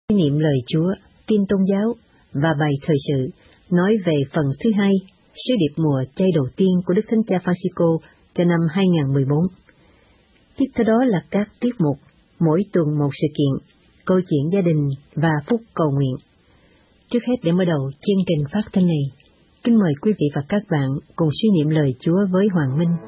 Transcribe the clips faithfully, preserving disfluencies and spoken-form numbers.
Niệm lời Chúa, tin tôn giáo và bài thời sự nói về phần thứ hai, sứ điệp mùa chay đầu tiên của Đức Thánh Cha Francisco cho năm hai nghìn không trăm mười bốn. Tiếp theo đó là các tiết mục, mỗi tuần một sự kiện, câu chuyện gia đình và phúc cầu nguyện. Trước hết để mở đầu chương trình phát thanh này, kính mời quý vị và các bạn cùng suy niệm lời Chúa với Hoàng Minh.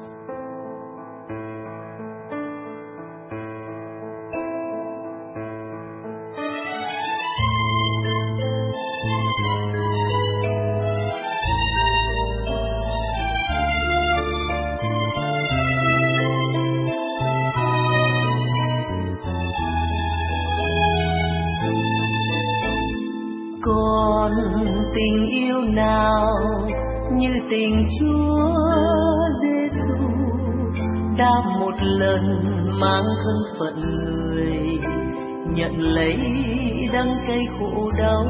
Tình Chúa Giêsu đã một lần mang thân phận người, nhận lấy đắng cay khổ đau.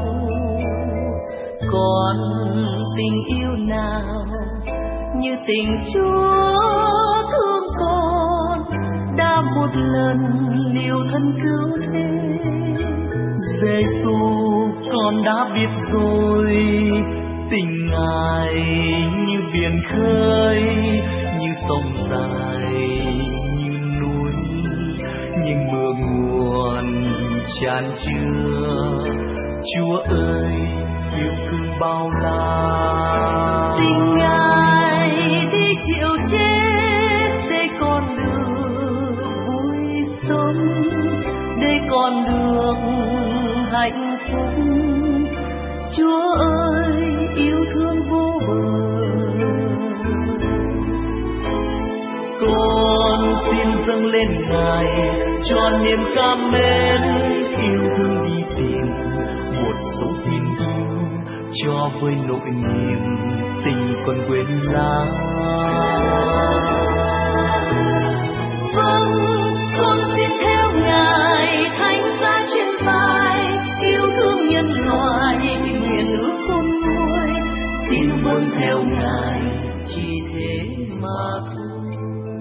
Còn tình yêu nào như tình Chúa thương con, đã một lần liều thân cứu thế. Giêsu con đã biết rồi, tình Ngài như biển khơi, như sông dài, như núi, nhưng mưa nguồn tràn chứa. Chúa ơi, yêu thương bao la, tình Ngài đi chịu chết để con được vui sống, để con được hạnh phúc. Chúa ơi, yêu thương vô bờ, con xin dâng lên Ngài cho niềm cảm mến. Yêu thương đi tìm một sống tin yêu, cho với nỗi niềm tình còn quên lãng. Vâng, con xin theo Ngài thánh giá trên vai, yêu thương nhân loại nguyện ước khôn nguôi, xin vâng theo Ngài chỉ thế mà thôi.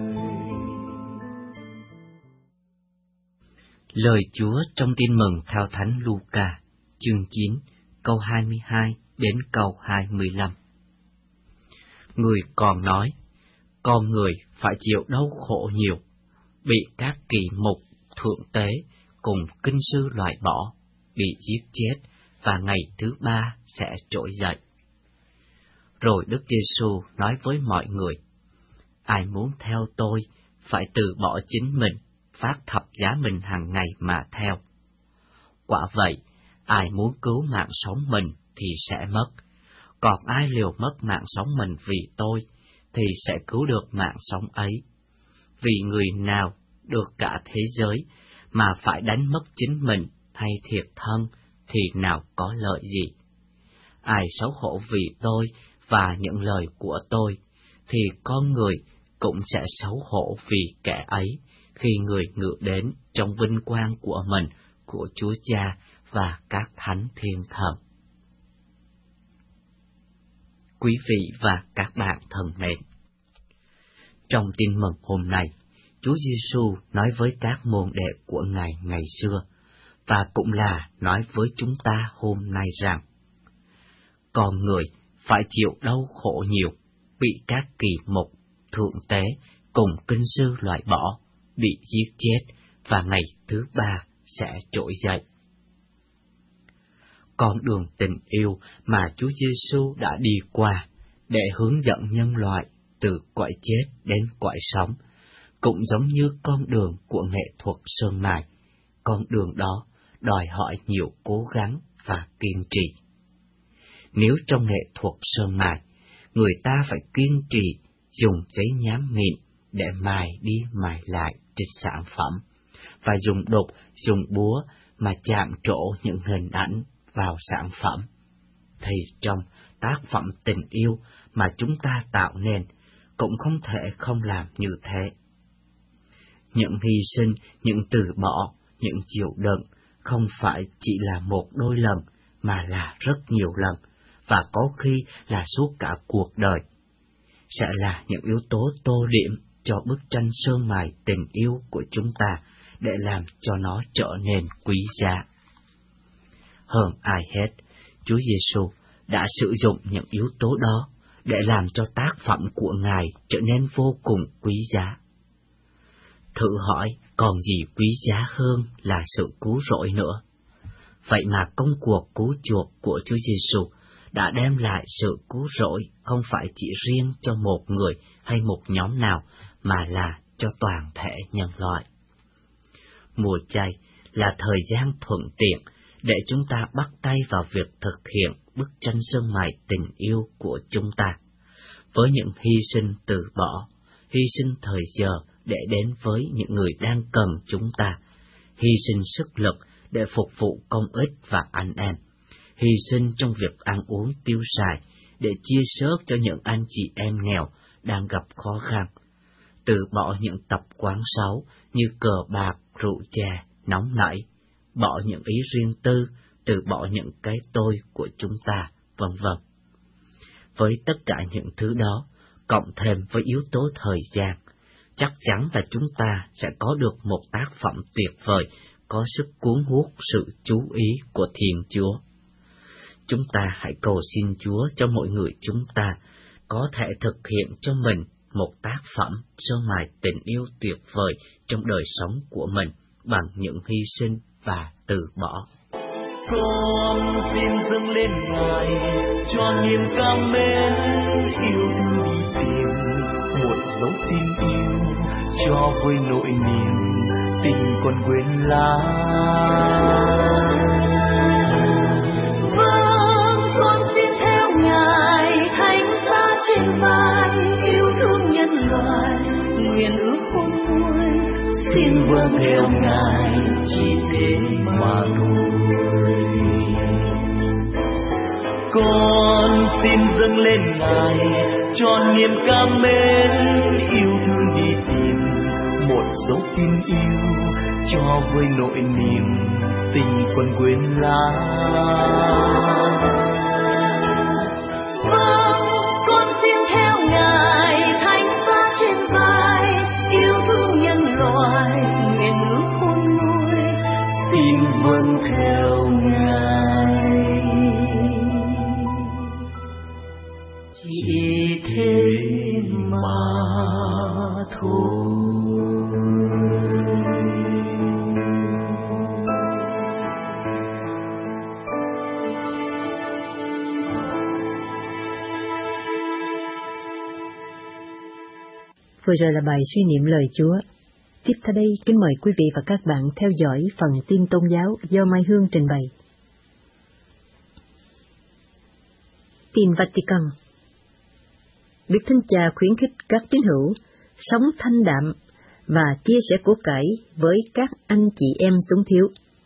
Lời Chúa trong Tin mừng theo Thánh Luca, chương chín, câu hai mươi hai đến câu hai mươi lăm. Người còn nói, con người phải chịu đau khổ nhiều, bị các kỳ mục thượng tế cùng kinh sư loại bỏ, bị giết chết, và ngày thứ ba sẽ trỗi dậy. Rồi Đức Giêsu nói với mọi người, ai muốn theo tôi phải từ bỏ chính mình, phát thập giá mình hàng ngày mà theo. Quả vậy, ai muốn cứu mạng sống mình thì sẽ mất, còn ai liều mất mạng sống mình vì tôi thì sẽ cứu được mạng sống ấy. Vì người nào được cả thế giới mà phải đánh mất chính mình hay thiệt thân thì nào có lợi gì. Ai xấu hổ vì tôi và những lời của tôi, thì con người cũng sẽ xấu hổ vì kẻ ấy khi người ngự đến trong vinh quang của mình, của Chúa Cha và các thánh thiên thần. Quý vị và các bạn thân mến, trong tin mừng hôm nay, Chúa Giêsu nói với các môn đệ của Ngài ngày xưa, và cũng là nói với chúng ta hôm nay rằng, con người phải chịu đau khổ nhiều, bị các kỳ mục, thượng tế cùng kinh sư loại bỏ, bị giết chết, và ngày thứ ba sẽ trỗi dậy. Con đường tình yêu mà Chúa Giêsu đã đi qua để hướng dẫn nhân loại từ cõi chết đến cõi sống, cũng giống như con đường của nghệ thuật sơn mài. Con đường đó đòi hỏi nhiều cố gắng và kiên trì. Nếu trong nghệ thuật sơn mài, người ta phải kiên trì dùng giấy nhám mịn để mài đi mài lại trên sản phẩm, và dùng đục, dùng búa mà chạm trổ những hình ảnh vào sản phẩm, thì trong tác phẩm tình yêu mà chúng ta tạo nên cũng không thể không làm như thế. Những hy sinh, những từ bỏ, những chịu đựng không phải chỉ là một đôi lần, mà là rất nhiều lần, và có khi là suốt cả cuộc đời. Sẽ là những yếu tố tô điểm cho bức tranh sơn mài tình yêu của chúng ta, để làm cho nó trở nên quý giá. Hơn ai hết, Chúa Giêsu đã sử dụng những yếu tố đó để làm cho tác phẩm của Ngài trở nên vô cùng quý giá. Thử hỏi, còn gì quý giá hơn là sự cứu rỗi nữa? Vậy mà công cuộc cứu chuộc của Chúa Giêsu đã đem lại sự cứu rỗi không phải chỉ riêng cho một người hay một nhóm nào, mà là cho toàn thể nhân loại. Mùa chay là thời gian thuận tiện để chúng ta bắt tay vào việc thực hiện bức tranh sơn mài tình yêu của chúng ta, với những hy sinh từ bỏ, hy sinh thời giờ để đến với những người đang cần chúng ta, hy sinh sức lực để phục vụ công ích và anh em, hy sinh trong việc ăn uống tiêu xài để chia sớt cho những anh chị em nghèo đang gặp khó khăn, từ bỏ những tập quán xấu như cờ bạc, rượu chè, nóng nảy, bỏ những ý riêng tư, từ bỏ những cái tôi của chúng ta, vân vân. Với tất cả những thứ đó, cộng thêm với yếu tố thời gian, chắc chắn là chúng ta sẽ có được một tác phẩm tuyệt vời, có sức cuốn hút sự chú ý của Thiên Chúa. Chúng ta hãy cầu xin Chúa cho mỗi người chúng ta có thể thực hiện cho mình một tác phẩm sơn mài tình yêu tuyệt vời trong đời sống của mình bằng những hy sinh và từ bỏ. Con xin dâng lên Ngài cho niềm cảm mến, yêu thương đi tìm một dấu tin yêu, cho với nỗi niềm tình còn quên lãng. Vâng, con xin theo Ngài thánh giá trên vai, yêu thương nhân loại, nguyện ước khôn nguôi, xin vâng theo Ngài chỉ thế mà thôi. Con xin dâng lên Ngài cho niềm cảm mến, yêu thương đi tìm một dấu tin yêu, cho với nỗi niềm tình còn quên lãng. Vâng, con xin theo Ngài thánh giá trên vai, yêu thương nhân loại, nguyện ước khôn nguôi, xin vâng theo Ngài chỉ thế mà thôi. Vừa rồi là bài suy niệm lời Chúa. Tiếp theo đây, kính mời quý vị và các bạn theo dõi phần tin tôn giáo do Mai Hương trình bày. Tin Vatican. Đức Thánh Cha khuyến khích các tín hữu sống thanh đạm và chia sẻ của cải với các anh chị em túng thiếu.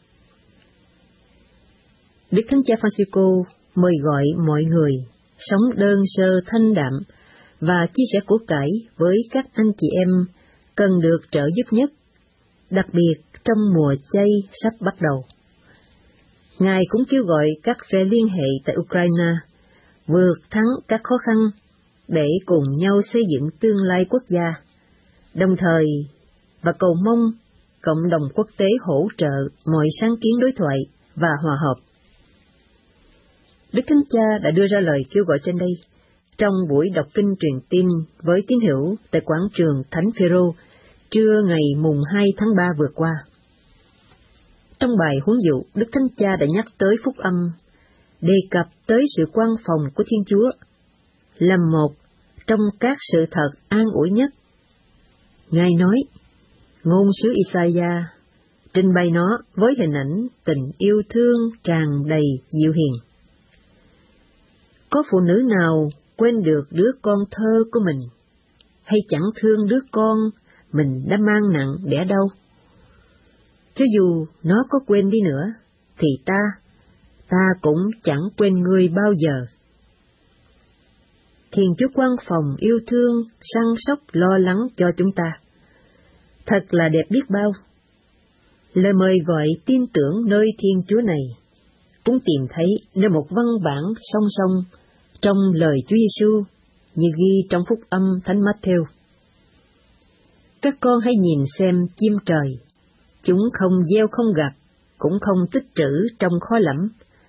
Đức Thánh Cha Francisco mời gọi mọi người sống đơn sơ thanh đạm và chia sẻ của cải với các anh chị em cần được trợ giúp nhất, đặc biệt trong mùa chay sắp bắt đầu. Ngài cũng kêu gọi các phe liên hệ tại Ukraine vượt thắng các khó khăn để cùng nhau xây dựng tương lai quốc gia, đồng thời và cầu mong cộng đồng quốc tế hỗ trợ mọi sáng kiến đối thoại và hòa hợp. Đức Thánh Cha đã đưa ra lời kêu gọi trên đây trong buổi đọc kinh truyền tin với tín hữu tại quảng trường Thánh Phêrô trưa ngày mùng hai tháng ba vừa qua. Trong bài huấn dụ, Đức Thánh Cha đã nhắc tới phúc âm, đề cập tới sự quan phòng của Thiên Chúa, là một trong các sự thật an ủi nhất. Ngài nói, ngôn sứ Isaiah trình bày nó với hình ảnh tình yêu thương tràn đầy dịu hiền. Có phụ nữ nào quên được đứa con thơ của mình, hay chẳng thương đứa con mình đã mang nặng đẻ đau? Cho dù nó có quên đi nữa, thì ta, ta cũng chẳng quên ngươi bao giờ. Thiên Chúa quan phòng yêu thương, săn sóc lo lắng cho chúng ta. Thật là đẹp biết bao. Lời mời gọi tin tưởng nơi Thiên Chúa này cũng tìm thấy nơi một văn bản song song trong lời Chúa Giêsu như ghi trong phúc âm Thánh Matthew. Các con hãy nhìn xem chim trời, chúng không gieo không gặt, cũng không tích trữ trong kho lẫm,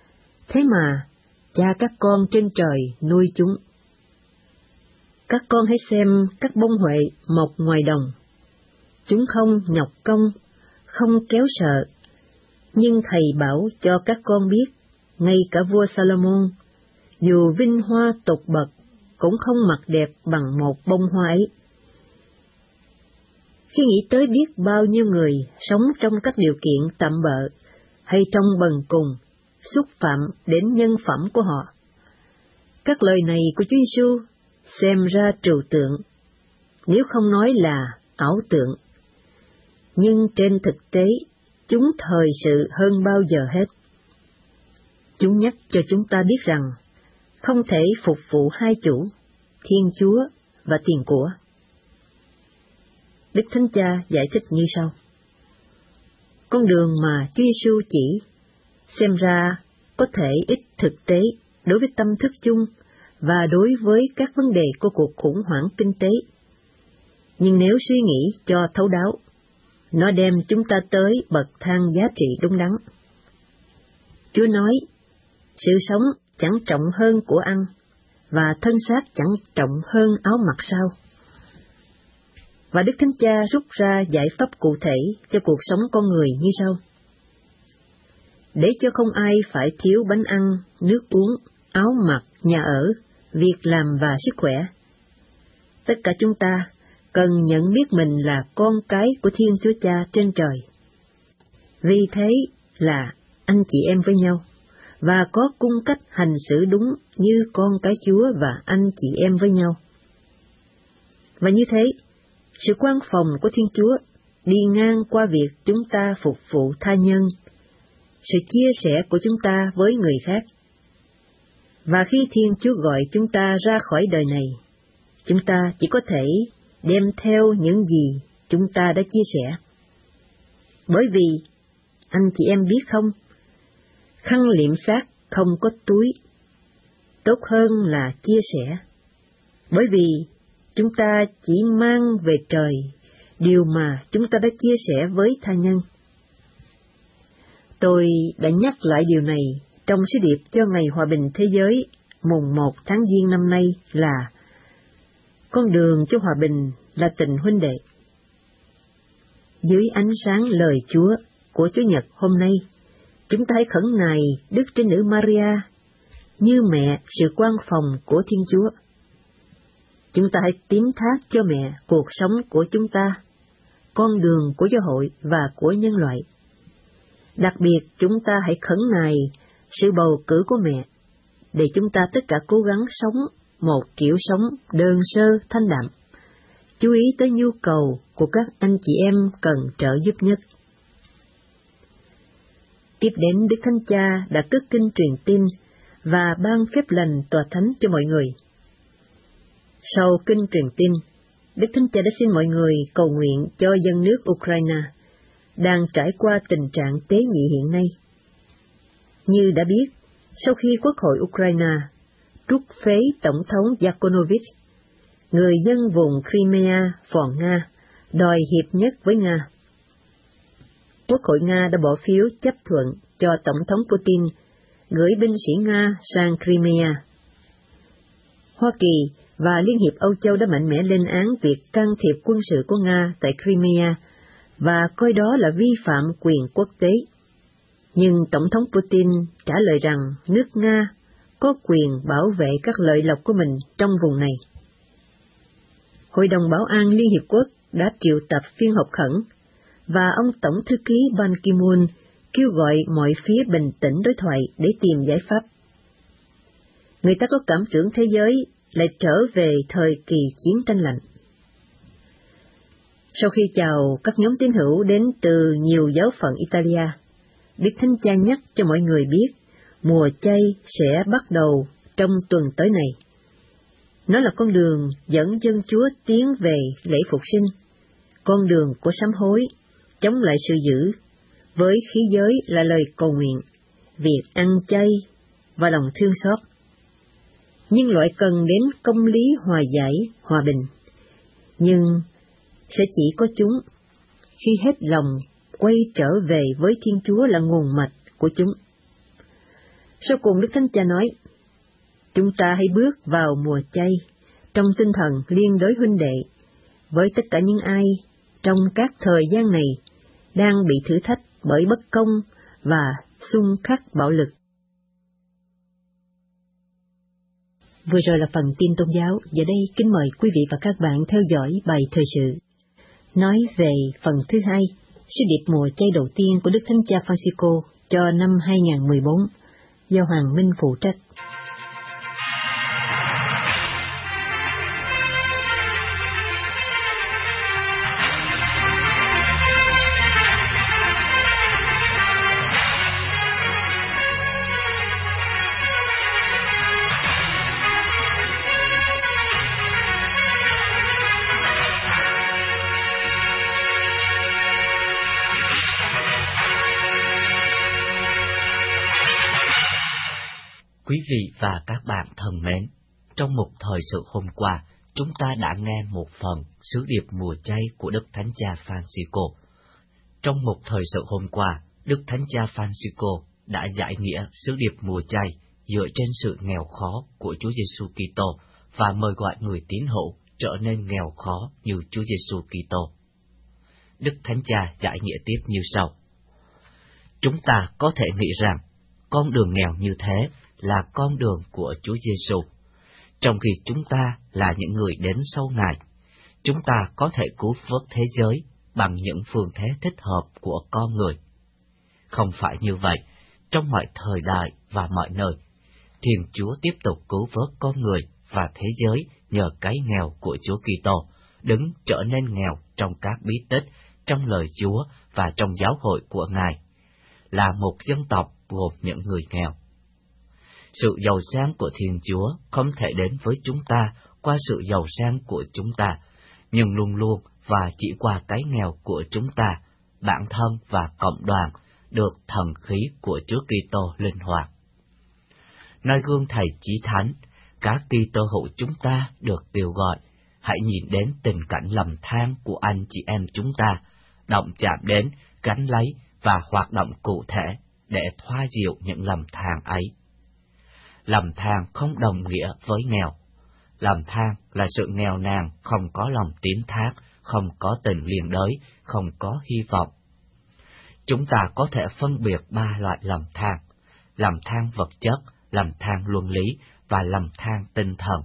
Thế mà, Cha các con trên trời nuôi chúng. Các con hãy xem các bông huệ mọc ngoài đồng. Chúng không nhọc công, không kéo sợ, nhưng Thầy bảo cho các con biết, ngay cả vua Salomon, dù vinh hoa tột bậc, cũng không mặc đẹp bằng một bông hoa ấy. Khi nghĩ tới biết bao nhiêu người sống trong các điều kiện tạm bợ, hay trong bần cùng, xúc phạm đến nhân phẩm của họ, các lời này của Chúa Giêsu xem ra trừu tượng, nếu không nói là ảo tượng. Nhưng trên thực tế, chúng thời sự hơn bao giờ hết. Chúng nhắc cho chúng ta biết rằng, không thể phục vụ hai chủ, Thiên Chúa và tiền của. Đức Thánh Cha giải thích như sau. Con đường mà Chúa Giêsu chỉ, xem ra có thể ít thực tế đối với tâm thức chung và đối với các vấn đề của cuộc khủng hoảng kinh tế. Nhưng nếu suy nghĩ cho thấu đáo, nó đem chúng ta tới bậc thang giá trị đúng đắn. Chúa nói, sự sống chẳng trọng hơn của ăn, và thân xác chẳng trọng hơn áo mặc sao. Và Đức Thánh Cha rút ra giải pháp cụ thể cho cuộc sống con người như sau. Để cho không ai phải thiếu bánh ăn, nước uống, áo mặc, nhà ở, việc làm và sức khỏe. Tất cả chúng ta cần nhận biết mình là con cái của Thiên Chúa Cha trên trời. Vì thế là anh chị em với nhau, và có cung cách hành xử đúng như con cái Chúa và anh chị em với nhau. Và như thế, sự quan phòng của Thiên Chúa đi ngang qua việc chúng ta phục vụ tha nhân, sự chia sẻ của chúng ta với người khác. Và khi Thiên Chúa gọi chúng ta ra khỏi đời này, chúng ta chỉ có thể đem theo những gì chúng ta đã chia sẻ. Bởi vì, anh chị em biết không, khăn liệm xác không có túi, tốt hơn là chia sẻ. Bởi vì, chúng ta chỉ mang về trời điều mà chúng ta đã chia sẻ với tha nhân. Tôi đã nhắc lại điều này trong sứ điệp cho Ngày Hòa bình Thế giới mùng một tháng Giêng năm nay là con đường cho hòa bình là tình huynh đệ. Dưới ánh sáng lời Chúa của Chủ nhật hôm nay, chúng ta hãy khẩn nài Đức Trinh Nữ Maria như mẹ sự quan phòng của Thiên Chúa. Chúng ta hãy tín thác cho mẹ cuộc sống của chúng ta, con đường của giáo hội và của nhân loại. Đặc biệt chúng ta hãy khẩn nài sự bầu cử của mẹ, để chúng ta tất cả cố gắng sống một kiểu sống đơn sơ thanh đạm, chú ý tới nhu cầu của các anh chị em cần trợ giúp nhất. Tiếp đến Đức Thánh Cha đã cất kinh truyền tin và ban phép lành tòa thánh cho mọi người. Sau kinh truyền tin, Đức Thánh Cha đã xin mọi người cầu nguyện cho dân nước Ukraine đang trải qua tình trạng tế nhị hiện nay. Như đã biết, sau khi Quốc hội Ukraine trút phế Tổng thống Yanukovych, người dân vùng Crimea phò Nga đòi hiệp nhất với Nga. Quốc hội Nga đã bỏ phiếu chấp thuận cho Tổng thống Putin gửi binh sĩ Nga sang Crimea. Hoa Kỳ và Liên hiệp Âu Châu đã mạnh mẽ lên án việc can thiệp quân sự của Nga tại Crimea và coi đó là vi phạm quyền quốc tế. Nhưng Tổng thống Putin trả lời rằng nước Nga có quyền bảo vệ các lợi lộc của mình trong vùng này. Hội đồng Bảo an Liên Hiệp Quốc đã triệu tập phiên họp khẩn, và ông Tổng thư ký Ban Ki-moon kêu gọi mọi phía bình tĩnh đối thoại để tìm giải pháp. Người ta có cảm tưởng thế giới lại trở về thời kỳ chiến tranh lạnh. Sau khi chào các nhóm tín hữu đến từ nhiều giáo phận Italia, Đức Thánh Cha nhắc cho mọi người biết mùa chay sẽ bắt đầu trong tuần tới này. Nó là con đường dẫn dân Chúa tiến về lễ phục sinh, con đường của sám hối, chống lại sự dữ, với khí giới là lời cầu nguyện, việc ăn chay và lòng thương xót. Nhưng loại cần đến công lý hòa giải, hòa bình. Nhưng sẽ chỉ có chúng khi hết lòng quay trở về với Thiên Chúa là nguồn mạch của chúng. Sau cùng Đức Thánh Cha nói, chúng ta hãy bước vào mùa chay, trong tinh thần liên đới huynh đệ, với tất cả những ai trong các thời gian này đang bị thử thách bởi bất công và xung khắc bạo lực. Vừa rồi là phần tin tôn giáo, giờ đây kính mời quý vị và các bạn theo dõi bài thời sự, nói về phần thứ hai, sứ điệp mùa chay đầu tiên của Đức Thánh Cha Francisco cho năm hai nghìn không trăm mười bốn, do Hoàng Minh phụ trách. Quý vị và các bạn thân mến, trong một thời sự hôm qua, chúng ta đã nghe một phần sứ điệp mùa chay của Đức Thánh Cha Francisco. Trong một thời sự hôm qua, Đức Thánh Cha Francisco đã giải nghĩa sứ điệp mùa chay dựa trên sự nghèo khó của Chúa Giêsu Kitô và mời gọi người tín hữu trở nên nghèo khó như Chúa Giêsu Kitô. Đức Thánh Cha giải nghĩa tiếp như sau: Chúng ta có thể nghĩ rằng con đường nghèo như thế là con đường của Chúa Giêsu, trong khi chúng ta là những người đến sau Ngài. Chúng ta có thể cứu vớt thế giới bằng những phương thế thích hợp của con người. Không phải như vậy, trong mọi thời đại và mọi nơi, Thiên Chúa tiếp tục cứu vớt con người và thế giới nhờ cái nghèo của Chúa Kitô, đứng trở nên nghèo trong các bí tích, trong lời Chúa và trong giáo hội của Ngài, là một dân tộc gồm những người nghèo. Sự giàu sang của Thiên Chúa không thể đến với chúng ta qua sự giàu sang của chúng ta, nhưng luôn luôn và chỉ qua cái nghèo của chúng ta, bản thân và cộng đoàn, được thần khí của Chúa Kitô linh hoạt. Noi gương Thầy Chí Thánh, các Kitô hữu chúng ta được kêu gọi, hãy nhìn đến tình cảnh lầm than của anh chị em chúng ta, động chạm đến, gánh lấy và hoạt động cụ thể để thoa dịu những lầm than ấy. Lầm than không đồng nghĩa với nghèo. Lầm than là sự nghèo nàn, không có lòng tín thác, không có tình liên đới, không có hy vọng. Chúng ta có thể phân biệt ba loại lầm than: lầm than vật chất, lầm than luân lý và lầm than tinh thần.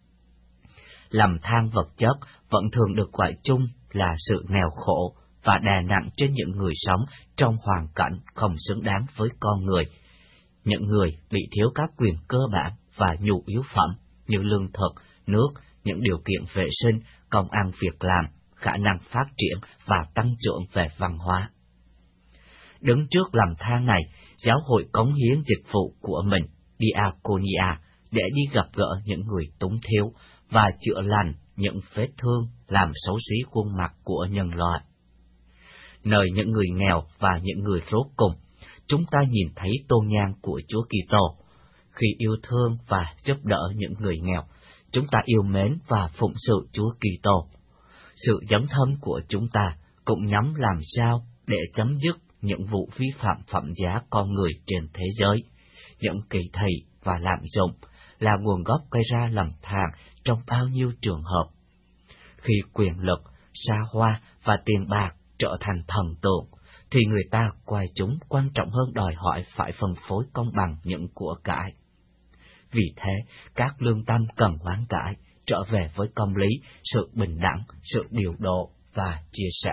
Lầm than vật chất vẫn thường được gọi chung là sự nghèo khổ và đè nặng trên những người sống trong hoàn cảnh không xứng đáng với con người. Những người bị thiếu các quyền cơ bản và nhu yếu phẩm như lương thực, nước, những điều kiện vệ sinh, công ăn việc làm, khả năng phát triển và tăng trưởng về văn hóa. Đứng trước lầm than này, giáo hội cống hiến dịch vụ của mình, diaconia, để đi gặp gỡ những người túng thiếu và chữa lành những vết thương làm xấu xí khuôn mặt của nhân loại. Nơi những người nghèo và những người rốt cùng, chúng ta nhìn thấy tôn nhan của Chúa Kitô. Khi yêu thương và giúp đỡ những người nghèo, chúng ta yêu mến và phụng sự Chúa Kitô. Sự dấn thân của chúng ta cũng nhắm làm sao để chấm dứt những vụ vi phạm phẩm giá con người trên thế giới, những kỳ thị và lạm dụng là nguồn gốc gây ra lầm than trong bao nhiêu trường hợp. Khi quyền lực, xa hoa và tiền bạc trở thành thần tượng, thì người ta coi chúng quan trọng hơn đòi hỏi phải phân phối công bằng những của cải. Vì thế, các lương tâm cần hoán cải, trở về với công lý, sự bình đẳng, sự điều độ và chia sẻ.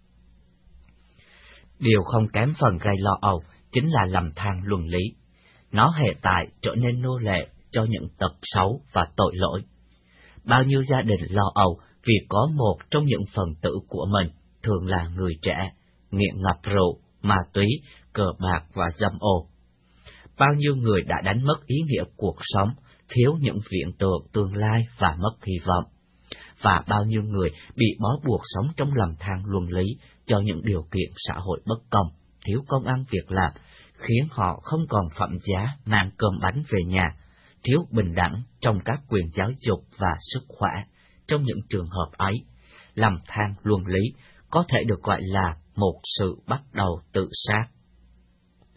Điều không kém phần gây lo âu chính là lầm than luân lý. Nó hệ tại trở nên nô lệ cho những tật xấu và tội lỗi. Bao nhiêu gia đình lo âu vì có một trong những phần tử của mình, thường là người trẻ, nghiện ngập rượu, ma túy, cờ bạc và dâm ô. Bao nhiêu người đã đánh mất ý nghĩa cuộc sống, thiếu những viễn tượng tương lai và mất hy vọng. Và bao nhiêu người bị bó buộc sống trong lầm than luân lý cho những điều kiện xã hội bất công, thiếu công ăn việc làm, khiến họ không còn phẩm giá mang cơm bánh về nhà, thiếu bình đẳng trong các quyền giáo dục và sức khỏe. Trong những trường hợp ấy, lầm than luân lý có thể được gọi là một sự bắt đầu tự sát.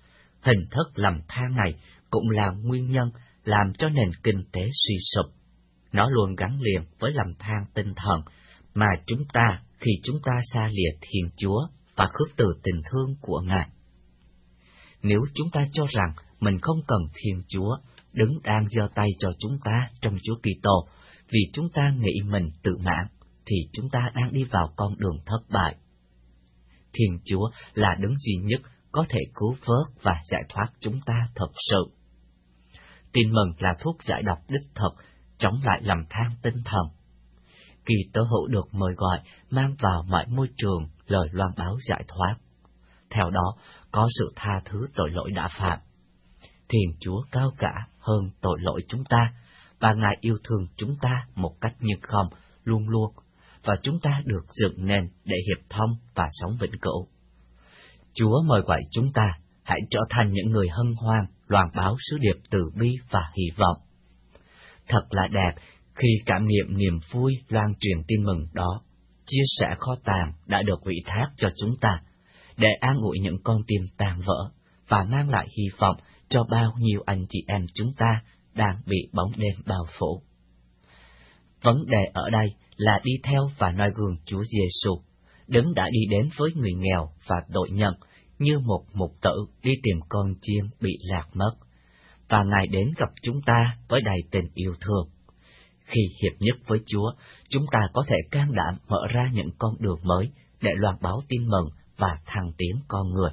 Hình thức lầm than này cũng là nguyên nhân làm cho nền kinh tế suy sụp. Nó luôn gắn liền với lầm than tinh thần mà chúng ta khi chúng ta xa lìa Thiên Chúa và khước từ tình thương của Ngài. Nếu chúng ta cho rằng mình không cần Thiên Chúa, đứng đang giơ tay cho chúng ta trong Chúa Kitô vì chúng ta nghĩ mình tự mãn, thì chúng ta đang đi vào con đường thất bại. Thiên Chúa là đấng duy nhất có thể cứu vớt và giải thoát chúng ta thật sự. Tin mừng là thuốc giải độc đích thực, chống lại lầm than tinh thần. Kỳ tơ hữu được mời gọi mang vào mọi môi trường lời loan báo giải thoát. Theo đó, có sự tha thứ tội lỗi đã phạm. Thiên Chúa cao cả hơn tội lỗi chúng ta, và Ngài yêu thương chúng ta một cách như không, luôn luôn, và chúng ta được dựng nên để hiệp thông và sống vĩnh cửu. Chúa mời gọi chúng ta hãy trở thành những người hân hoan, loan báo sứ điệp từ bi và hy vọng. Thật là đẹp khi cảm nghiệm niềm vui loan truyền tin mừng đó, chia sẻ kho tàng đã được ủy thác cho chúng ta, để an ủi những con tim tan vỡ và mang lại hy vọng cho bao nhiêu anh chị em chúng ta đang bị bóng đêm bao phủ. Vấn đề ở đây là đi theo và noi gương Chúa Giêsu, đấng đã đi đến với người nghèo và tội nhân như một mục tử đi tìm con chiên bị lạc mất, và Ngài đến gặp chúng ta với đầy tình yêu thương. Khi hiệp nhất với Chúa, chúng ta có thể can đảm mở ra những con đường mới để loan báo tin mừng và thăng tiến con người.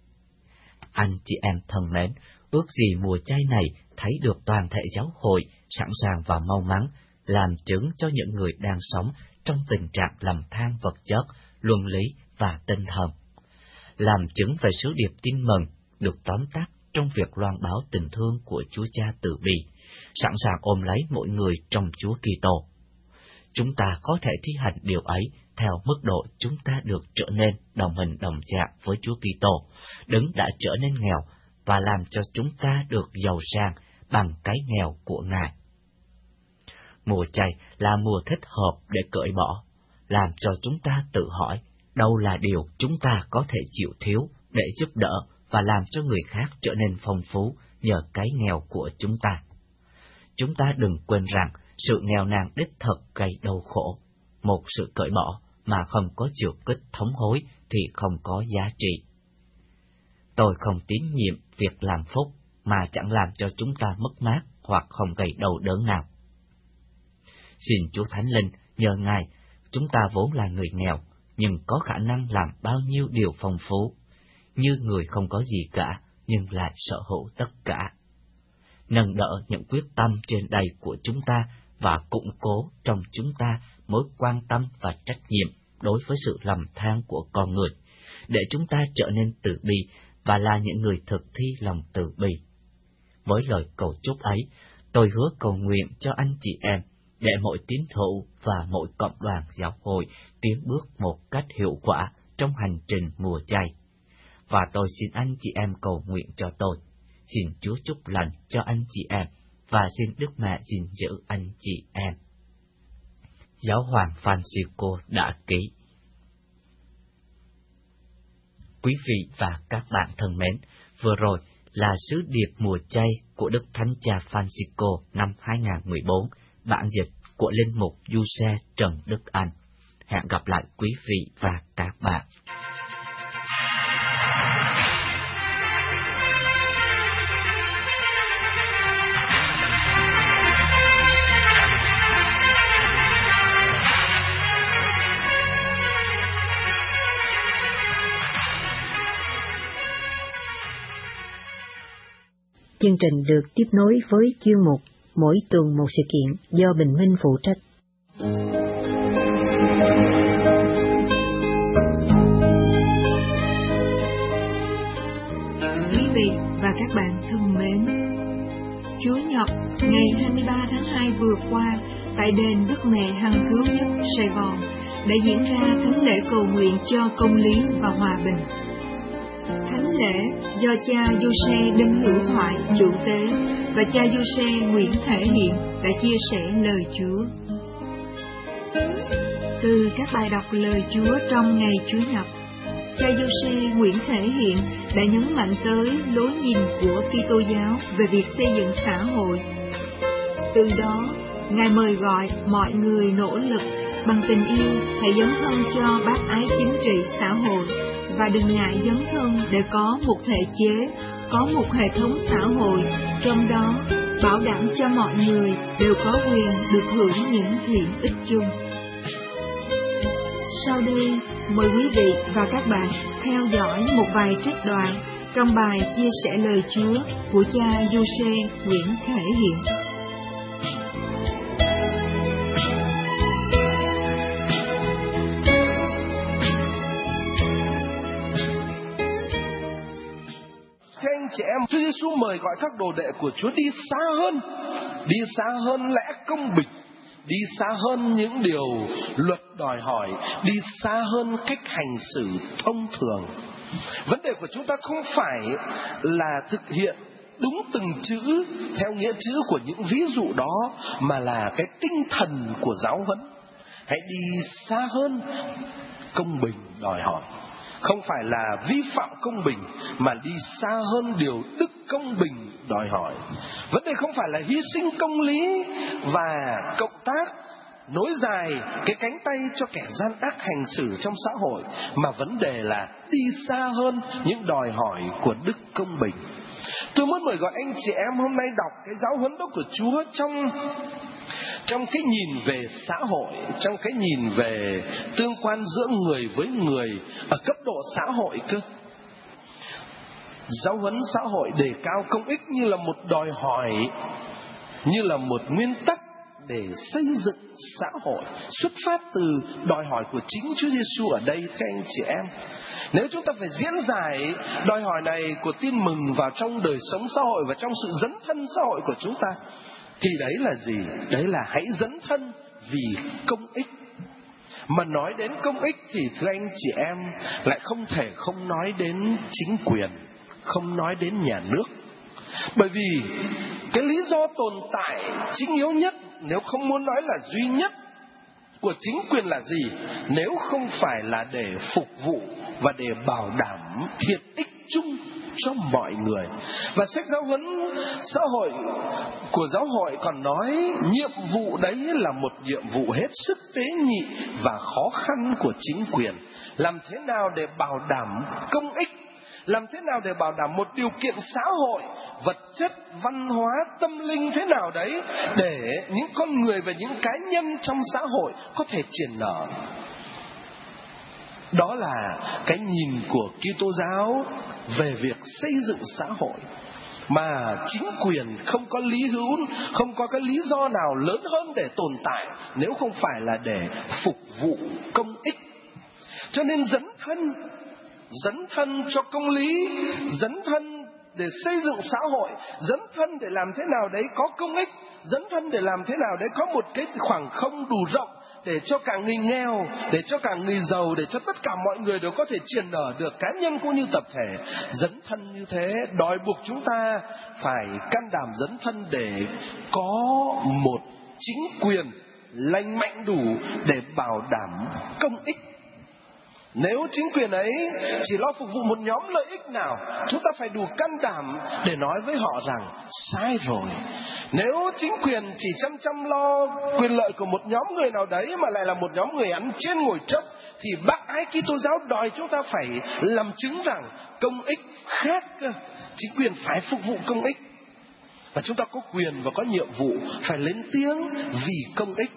Anh chị em thân mến, ước gì mùa chay này thấy được toàn thể giáo hội sẵn sàng và mau mắn, làm chứng cho những người đang sống trong tình trạng lầm than vật chất, luân lý và tinh thần. Làm chứng về sứ điệp tin mừng được tóm tắt trong việc loan báo tình thương của Chúa Cha từ bi, sẵn sàng ôm lấy mỗi người trong Chúa Kitô. Chúng ta có thể thi hành điều ấy theo mức độ chúng ta được trở nên đồng hình đồng trạng với Chúa Kitô, đấng đã trở nên nghèo và làm cho chúng ta được giàu sang bằng cái nghèo của Ngài. Mùa chay là mùa thích hợp để cởi bỏ, làm cho chúng ta tự hỏi đâu là điều chúng ta có thể chịu thiếu để giúp đỡ và làm cho người khác trở nên phong phú nhờ cái nghèo của chúng ta. Chúng ta đừng quên rằng sự nghèo nàn đích thực gây đau khổ. Một sự cởi bỏ mà không có chiều kích thống hối thì không có giá trị. Tôi không tín nhiệm việc làm phúc mà chẳng làm cho chúng ta mất mát hoặc không gây đau đớn nào. Xin Chúa Thánh Linh nhờ Ngài, chúng ta vốn là người nghèo, nhưng có khả năng làm bao nhiêu điều phong phú, như người không có gì cả, nhưng lại sở hữu tất cả. Nâng đỡ những quyết tâm trên đầy của chúng ta và củng cố trong chúng ta mối quan tâm và trách nhiệm đối với sự lầm than của con người, để chúng ta trở nên từ bi và là những người thực thi lòng từ bi. Với lời cầu chúc ấy, tôi hứa cầu nguyện cho anh chị em, để mỗi tín hữu và mỗi cộng đoàn giáo hội tiến bước một cách hiệu quả trong hành trình mùa chay. Và tôi xin anh chị em cầu nguyện cho tôi. Xin Chúa chúc lành cho anh chị em, và xin Đức Mẹ gìn giữ anh chị em. Giáo hoàng Francisco đã ký. Quý vị và các bạn thân mến, vừa rồi là sứ điệp mùa chay của Đức Thánh Cha Francisco năm hai nghìn không trăm mười bốn, bản dịch của Linh mục Giuse Trần Đức Anh. Hẹn gặp lại quý vị và các bạn. Chương trình được tiếp nối với chuyên mục Mỗi tuần một sự kiện do Bình Minh phụ trách. Quý vị và các bạn thân mến, Chúa Nhật ngày hai mươi ba tháng hai vừa qua tại đền Đức Mẹ Hằng Cứu Nhất Sài Gòn đã diễn ra thánh lễ cầu nguyện cho công lý và hòa bình. Thánh lễ do cha Giuse Đinh Hữu Thoại chủ tế và cha Giuse Nguyễn Thể Hiện đã chia sẻ lời Chúa. Từ các bài đọc lời Chúa trong ngày Chúa Nhật, cha Giô-xê Nguyễn Thể Hiện đã nhấn mạnh tới lối nhìn của Kitô giáo về việc xây dựng xã hội. Từ đó, Ngài mời gọi mọi người nỗ lực bằng tình yêu hãy dấn thân cho bác ái chính trị xã hội và đừng ngại dấn thân để có một thể chế, có một hệ thống xã hội, trong đó bảo đảm cho mọi người đều có quyền được hưởng những thiện ích chung. Sau đây, mời quý vị và các bạn theo dõi một vài trích đoạn trong bài chia sẻ lời Chúa của cha Giô-xê Nguyễn Thể Hiện. Thưa anh chị em, Chúa Giêsu mời gọi các đồ đệ của Chúa đi xa hơn, đi xa hơn lẽ công bình, đi xa hơn những điều luật đòi hỏi, đi xa hơn cách hành xử thông thường. Vấn đề của chúng ta không phải là thực hiện đúng từng chữ theo nghĩa chữ của những ví dụ đó, mà là cái tinh thần của giáo huấn. Hãy đi xa hơn công bình đòi hỏi. Không phải là vi phạm công bình, mà đi xa hơn điều đức công bình đòi hỏi. Vấn đề không phải là hy sinh công lý và cộng tác, nối dài cái cánh tay cho kẻ gian ác hành xử trong xã hội, mà vấn đề là đi xa hơn những đòi hỏi của đức công bình. Tôi muốn mời gọi anh chị em hôm nay đọc cái giáo huấn đó của Chúa trong trong cái nhìn về xã hội, trong cái nhìn về tương quan giữa người với người ở cấp độ xã hội cơ. Giáo huấn xã hội đề cao công ích như là một đòi hỏi, như là một nguyên tắc để xây dựng xã hội, xuất phát từ đòi hỏi của chính Chúa Giêsu ở đây. Thưa anh chị em, nếu chúng ta phải diễn giải đòi hỏi này của tin mừng vào trong đời sống xã hội và trong sự dấn thân xã hội của chúng ta, thì đấy là gì? Đấy là hãy dấn thân vì công ích. Mà nói đến công ích thì thưa anh chị em, lại không thể không nói đến chính quyền, không nói đến nhà nước. Bởi vì cái lý do tồn tại chính yếu nhất, nếu không muốn nói là duy nhất, của chính quyền là gì? Nếu không phải là để phục vụ và để bảo đảm thiện ích chung cho mọi người. Và sách giáo huấn xã hội của giáo hội còn nói nhiệm vụ đấy là một nhiệm vụ hết sức tế nhị và khó khăn của chính quyền. Làm thế nào để bảo đảm công ích, làm thế nào để bảo đảm một điều kiện xã hội, vật chất, văn hóa, tâm linh thế nào đấy để những con người và những cá nhân trong xã hội có thể triển nở. Đó là cái nhìn của Kitô giáo về việc xây dựng xã hội. Mà chính quyền không có lý hữu, không có cái lý do nào lớn hơn để tồn tại nếu không phải là để phục vụ công ích. Cho nên dấn thân, dấn thân cho công lý, dấn thân để xây dựng xã hội, dấn thân để làm thế nào đấy có công ích, dấn thân để làm thế nào đấy có một cái khoảng không đủ rộng để cho cả người nghèo, để cho cả người giàu, để cho tất cả mọi người đều có thể triển nở được, cá nhân cũng như tập thể. Dấn thân như thế đòi buộc chúng ta phải can đảm dấn thân để có một chính quyền lành mạnh đủ để bảo đảm công ích. Nếu chính quyền ấy chỉ lo phục vụ một nhóm lợi ích nào, chúng ta phải đủ can đảm để nói với họ rằng sai rồi. Nếu chính quyền chỉ chăm chăm lo quyền lợi của một nhóm người nào đấy mà lại là một nhóm người ăn trên ngồi trốc, thì bác ái Kitô giáo đòi chúng ta phải làm chứng rằng công ích khác cơ. Chính quyền phải phục vụ công ích, và chúng ta có quyền và có nhiệm vụ phải lên tiếng vì công ích.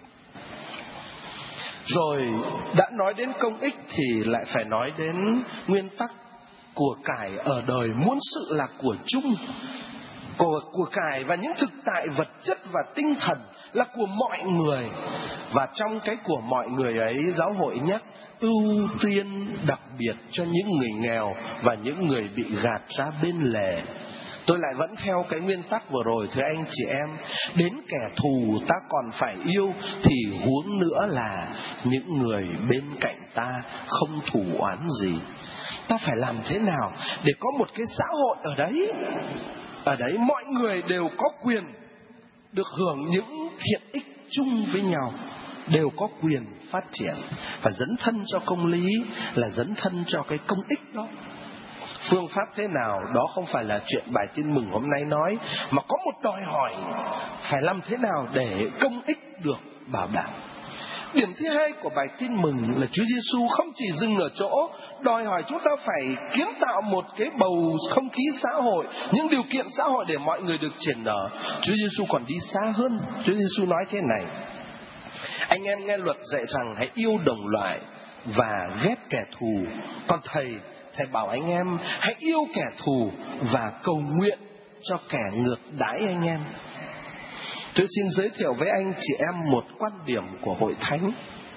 Rồi đã nói đến công ích thì lại phải nói đến nguyên tắc của cải ở đời muôn sự là của chung. Của, của cải và những thực tại vật chất và tinh thần là của mọi người. Và trong cái của mọi người ấy, giáo hội nhắc ưu tiên đặc biệt cho những người nghèo và những người bị gạt ra bên lề. Tôi lại vẫn theo cái nguyên tắc vừa rồi, thưa anh chị em, đến kẻ thù ta còn phải yêu, thì huống nữa là những người bên cạnh ta không thù oán gì. Ta phải làm thế nào để có một cái xã hội ở đấy, ở đấy mọi người đều có quyền được hưởng những thiện ích chung với nhau, đều có quyền phát triển. Và dấn thân cho công lý là dấn thân cho cái công ích đó. Phương pháp thế nào đó không phải là chuyện bài tin mừng hôm nay nói, mà có một đòi hỏi phải làm thế nào để công ích được bảo đảm. Điểm thứ hai của bài tin mừng là Chúa Giêsu không chỉ dừng ở chỗ đòi hỏi chúng ta phải kiến tạo một cái bầu không khí xã hội, những điều kiện xã hội để mọi người được triển nở. Chúa Giêsu còn đi xa hơn. Chúa Giêsu nói thế này: anh em nghe luật dạy rằng hãy yêu đồng loại và ghét kẻ thù. Còn thầy, thầy bảo anh em hãy yêu kẻ thù và cầu nguyện cho kẻ ngược đãi anh em. Tôi xin giới thiệu với anh chị em một quan điểm của Hội Thánh.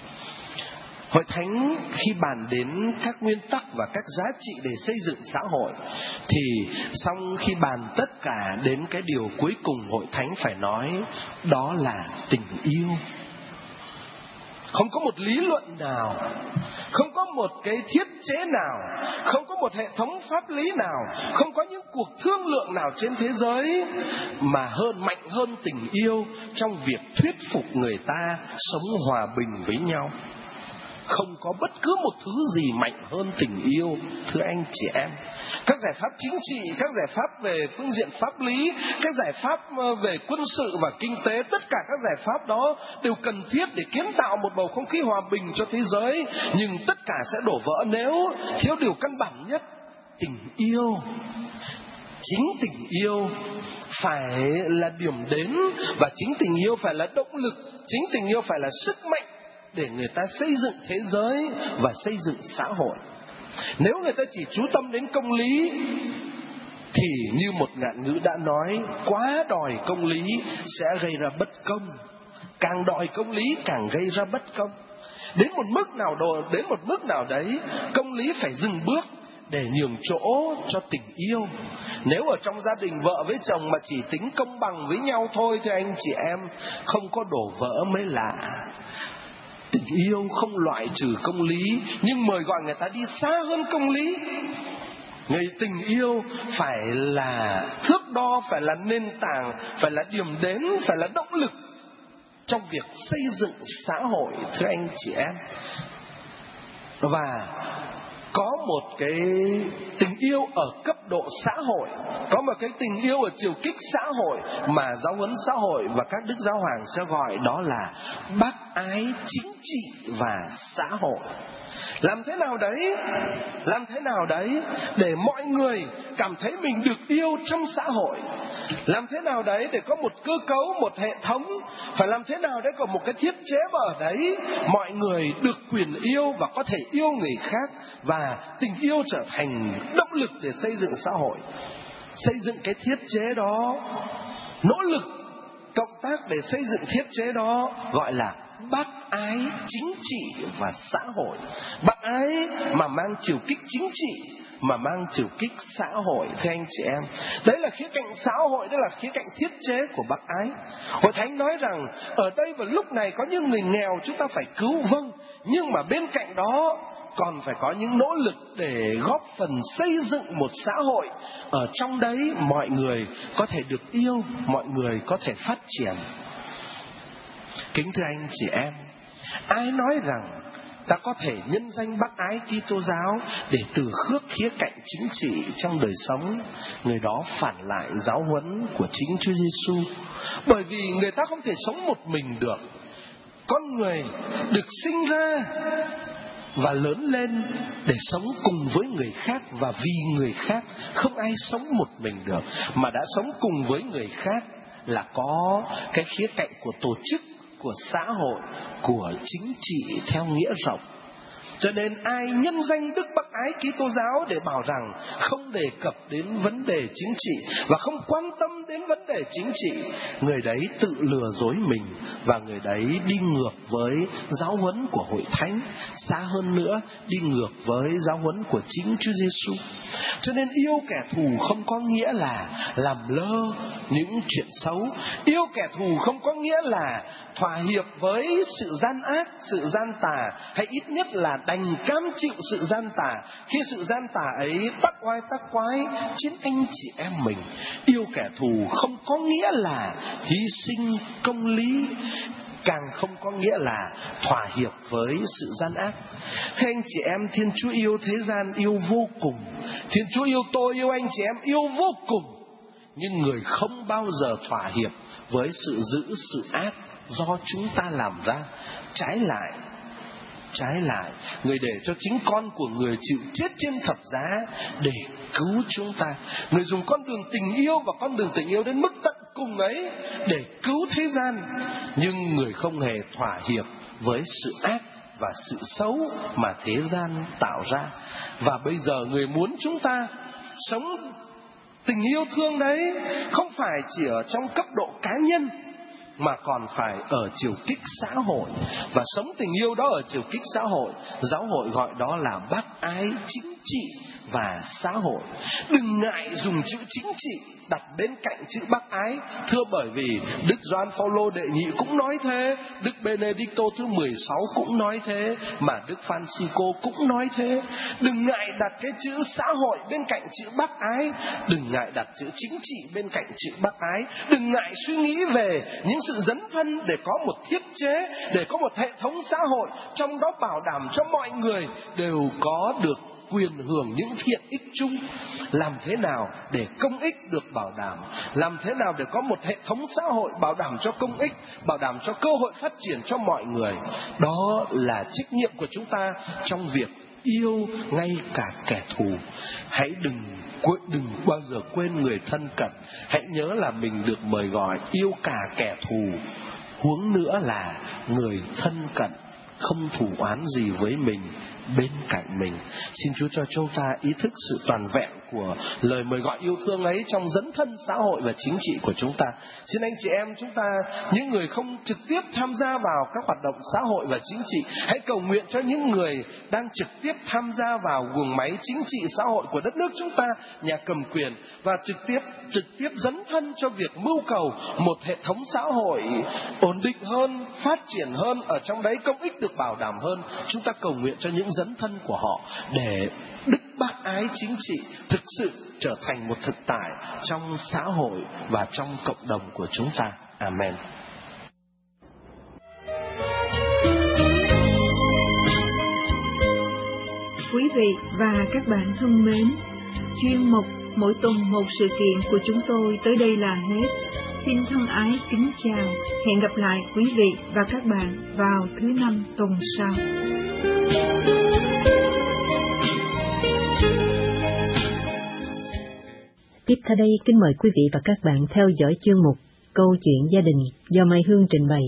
Hội Thánh khi bàn đến các nguyên tắc và các giá trị để xây dựng xã hội, thì xong khi bàn tất cả đến cái điều cuối cùng Hội Thánh phải nói, đó là tình yêu. Không có một lý luận nào, không có một cái thiết chế nào, không có một hệ thống pháp lý nào, không có những cuộc thương lượng nào trên thế giới mà hơn mạnh hơn tình yêu trong việc thuyết phục người ta sống hòa bình với nhau. Không có bất cứ một thứ gì mạnh hơn tình yêu, thưa anh chị em. Các giải pháp chính trị, các giải pháp về phương diện pháp lý, các giải pháp về quân sự và kinh tế, tất cả các giải pháp đó đều cần thiết để kiến tạo một bầu không khí hòa bình cho thế giới. Nhưng tất cả sẽ đổ vỡ nếu thiếu điều căn bản nhất, tình yêu. Chính tình yêu phải là điểm đến, và chính tình yêu phải là động lực, chính tình yêu phải là sức mạnh để người ta xây dựng thế giới và xây dựng xã hội. Nếu người ta chỉ chú tâm đến công lý thì như một ngạn ngữ đã nói, quá đòi công lý sẽ gây ra bất công. Càng đòi công lý càng gây ra bất công. Đến một mức nào đó, đến một mức nào đấy, công lý phải dừng bước để nhường chỗ cho tình yêu. Nếu ở trong gia đình vợ với chồng mà chỉ tính công bằng với nhau thôi thì anh chị em, không có đổ vỡ mới lạ. Tình yêu không loại trừ công lý, nhưng mời gọi người ta đi xa hơn công lý. Người tình yêu phải là thước đo, phải là nền tảng, phải là điểm đến, phải là động lực trong việc xây dựng xã hội, thưa anh chị em. Và có một cái tình yêu ở cấp độ xã hội, có một cái tình yêu ở chiều kích xã hội mà giáo huấn xã hội và các đức giáo hoàng sẽ gọi đó là bác ái chính trị và xã hội. Làm thế nào đấy, làm thế nào đấy để mọi người cảm thấy mình được yêu trong xã hội. Làm thế nào đấy để có một cơ cấu, một hệ thống. Phải làm thế nào đấy có một cái thiết chế mà ở đấy mọi người được quyền yêu và có thể yêu người khác. Và tình yêu trở thành động lực để xây dựng xã hội. Xây dựng cái thiết chế đó, nỗ lực cộng tác để xây dựng thiết chế đó gọi là bác ái chính trị và xã hội. Bác ái mà mang chiều kích chính trị, mà mang chiều kích xã hội, thưa anh chị em. Đấy là khía cạnh xã hội, đó là khía cạnh thiết chế của bác ái. Hội Thánh nói rằng ở đây vào lúc này có những người nghèo chúng ta phải cứu, vâng, nhưng mà bên cạnh đó còn phải có những nỗ lực để góp phần xây dựng một xã hội ở trong đấy mọi người có thể được yêu, mọi người có thể phát triển. Kính thưa anh chị em, ai nói rằng ta có thể nhân danh bác ái Kitô giáo để từ khước khía cạnh chính trị trong đời sống, người đó phản lại giáo huấn của chính Chúa Giêsu. Bởi vì người ta không thể sống một mình được. Con người được sinh ra và lớn lên để sống cùng với người khác và vì người khác. Không ai sống một mình được, mà đã sống cùng với người khác là có cái khía cạnh của tổ chức, của xã hội, của chính trị theo nghĩa rộng. Cho nên ai nhân danh Đức Bác Ái Kitô giáo để bảo rằng không đề cập đến vấn đề chính trị và không quan tâm đến vấn đề chính trị, người đấy tự lừa dối mình và người đấy đi ngược với giáo huấn của Hội Thánh, xa hơn nữa đi ngược với giáo huấn của chính Chúa Giêsu. Cho nên yêu kẻ thù không có nghĩa là làm lơ những chuyện xấu. Yêu kẻ thù không có nghĩa là thỏa hiệp với sự gian ác, sự gian tà, hay ít nhất là đành cam chịu sự gian tà khi sự gian tà ấy tắc oai tắc quái trên anh chị em mình. Yêu kẻ thù không có nghĩa là hy sinh công lý. càng không có nghĩa là thỏa hiệp với sự gian ác. Thế anh chị em, Thiên Chúa yêu thế gian yêu vô cùng. Thiên Chúa yêu tôi, yêu anh chị em yêu vô cùng. Nhưng người không bao giờ thỏa hiệp với sự giữ sự ác do chúng ta làm ra. Trái lại, trái lại, người để cho chính con của người chịu chết trên thập giá để cứu chúng ta. Người dùng con đường tình yêu và con đường tình yêu đến mức tận cùng ấy để cứu thế gian. Nhưng người không hề thỏa hiệp với sự ác và sự xấu mà thế gian tạo ra. Và bây giờ người muốn chúng ta sống tình yêu thương đấy không phải chỉ ở trong cấp độ cá nhân, mà còn phải ở chiều kích xã hội. Và sống tình yêu đó ở chiều kích xã hội, giáo hội gọi đó là bác ái chính trị và xã hội. Đừng ngại dùng chữ chính trị đặt bên cạnh chữ bác ái. Thưa, bởi vì Đức Gioan Phaolô đệ nhị cũng nói thế, Đức Benedicto thứ mười sáu cũng nói thế, mà Đức Francisco cũng nói thế. Đừng ngại đặt cái chữ xã hội bên cạnh chữ bác ái. Đừng ngại đặt chữ chính trị bên cạnh chữ bác ái. Đừng ngại suy nghĩ về những sự dấn thân để có một thiết chế, để có một hệ thống xã hội trong đó bảo đảm cho mọi người đều có được quyền hưởng những thiện ích chung. Làm thế nào để công ích được bảo đảm? Làm thế nào để có một hệ thống xã hội bảo đảm cho công ích, bảo đảm cho cơ hội phát triển cho mọi người? Đó là trách nhiệm của chúng ta trong việc yêu ngay cả kẻ thù. Hãy đừng đừng bao giờ quên người thân cận. Hãy nhớ là mình được mời gọi yêu cả kẻ thù, huống nữa là người thân cận không thù oán gì với mình bên cạnh mình. Xin Chúa cho chúng ta ý thức sự toàn vẹn của lời mời gọi yêu thương ấy trong dấn thân xã hội và chính trị của chúng ta. Xin anh chị em chúng ta, những người không trực tiếp tham gia vào các hoạt động xã hội và chính trị, hãy cầu nguyện cho những người đang trực tiếp tham gia vào guồng máy chính trị xã hội của đất nước chúng ta, nhà cầm quyền, và trực tiếp trực tiếp dấn thân cho việc mưu cầu một hệ thống xã hội ổn định hơn, phát triển hơn, ở trong đấy công ích được bảo đảm hơn. Chúng ta cầu nguyện cho những dấn thân của họ để đức bác ái chính trị thực sự trở thành một thực tại trong xã hội và trong cộng đồng của chúng ta. Amen. Quý vị và các bạn thân mến, chuyên mục Mỗi tuần một sự kiện của chúng tôi tới đây là hết. Xin thân ái kính chào, hẹn gặp lại quý vị và các bạn vào thứ năm tuần sau. Tiếp theo đây, kính mời quý vị và các bạn theo dõi chuyên mục Câu chuyện gia đình do Mai Hương trình bày.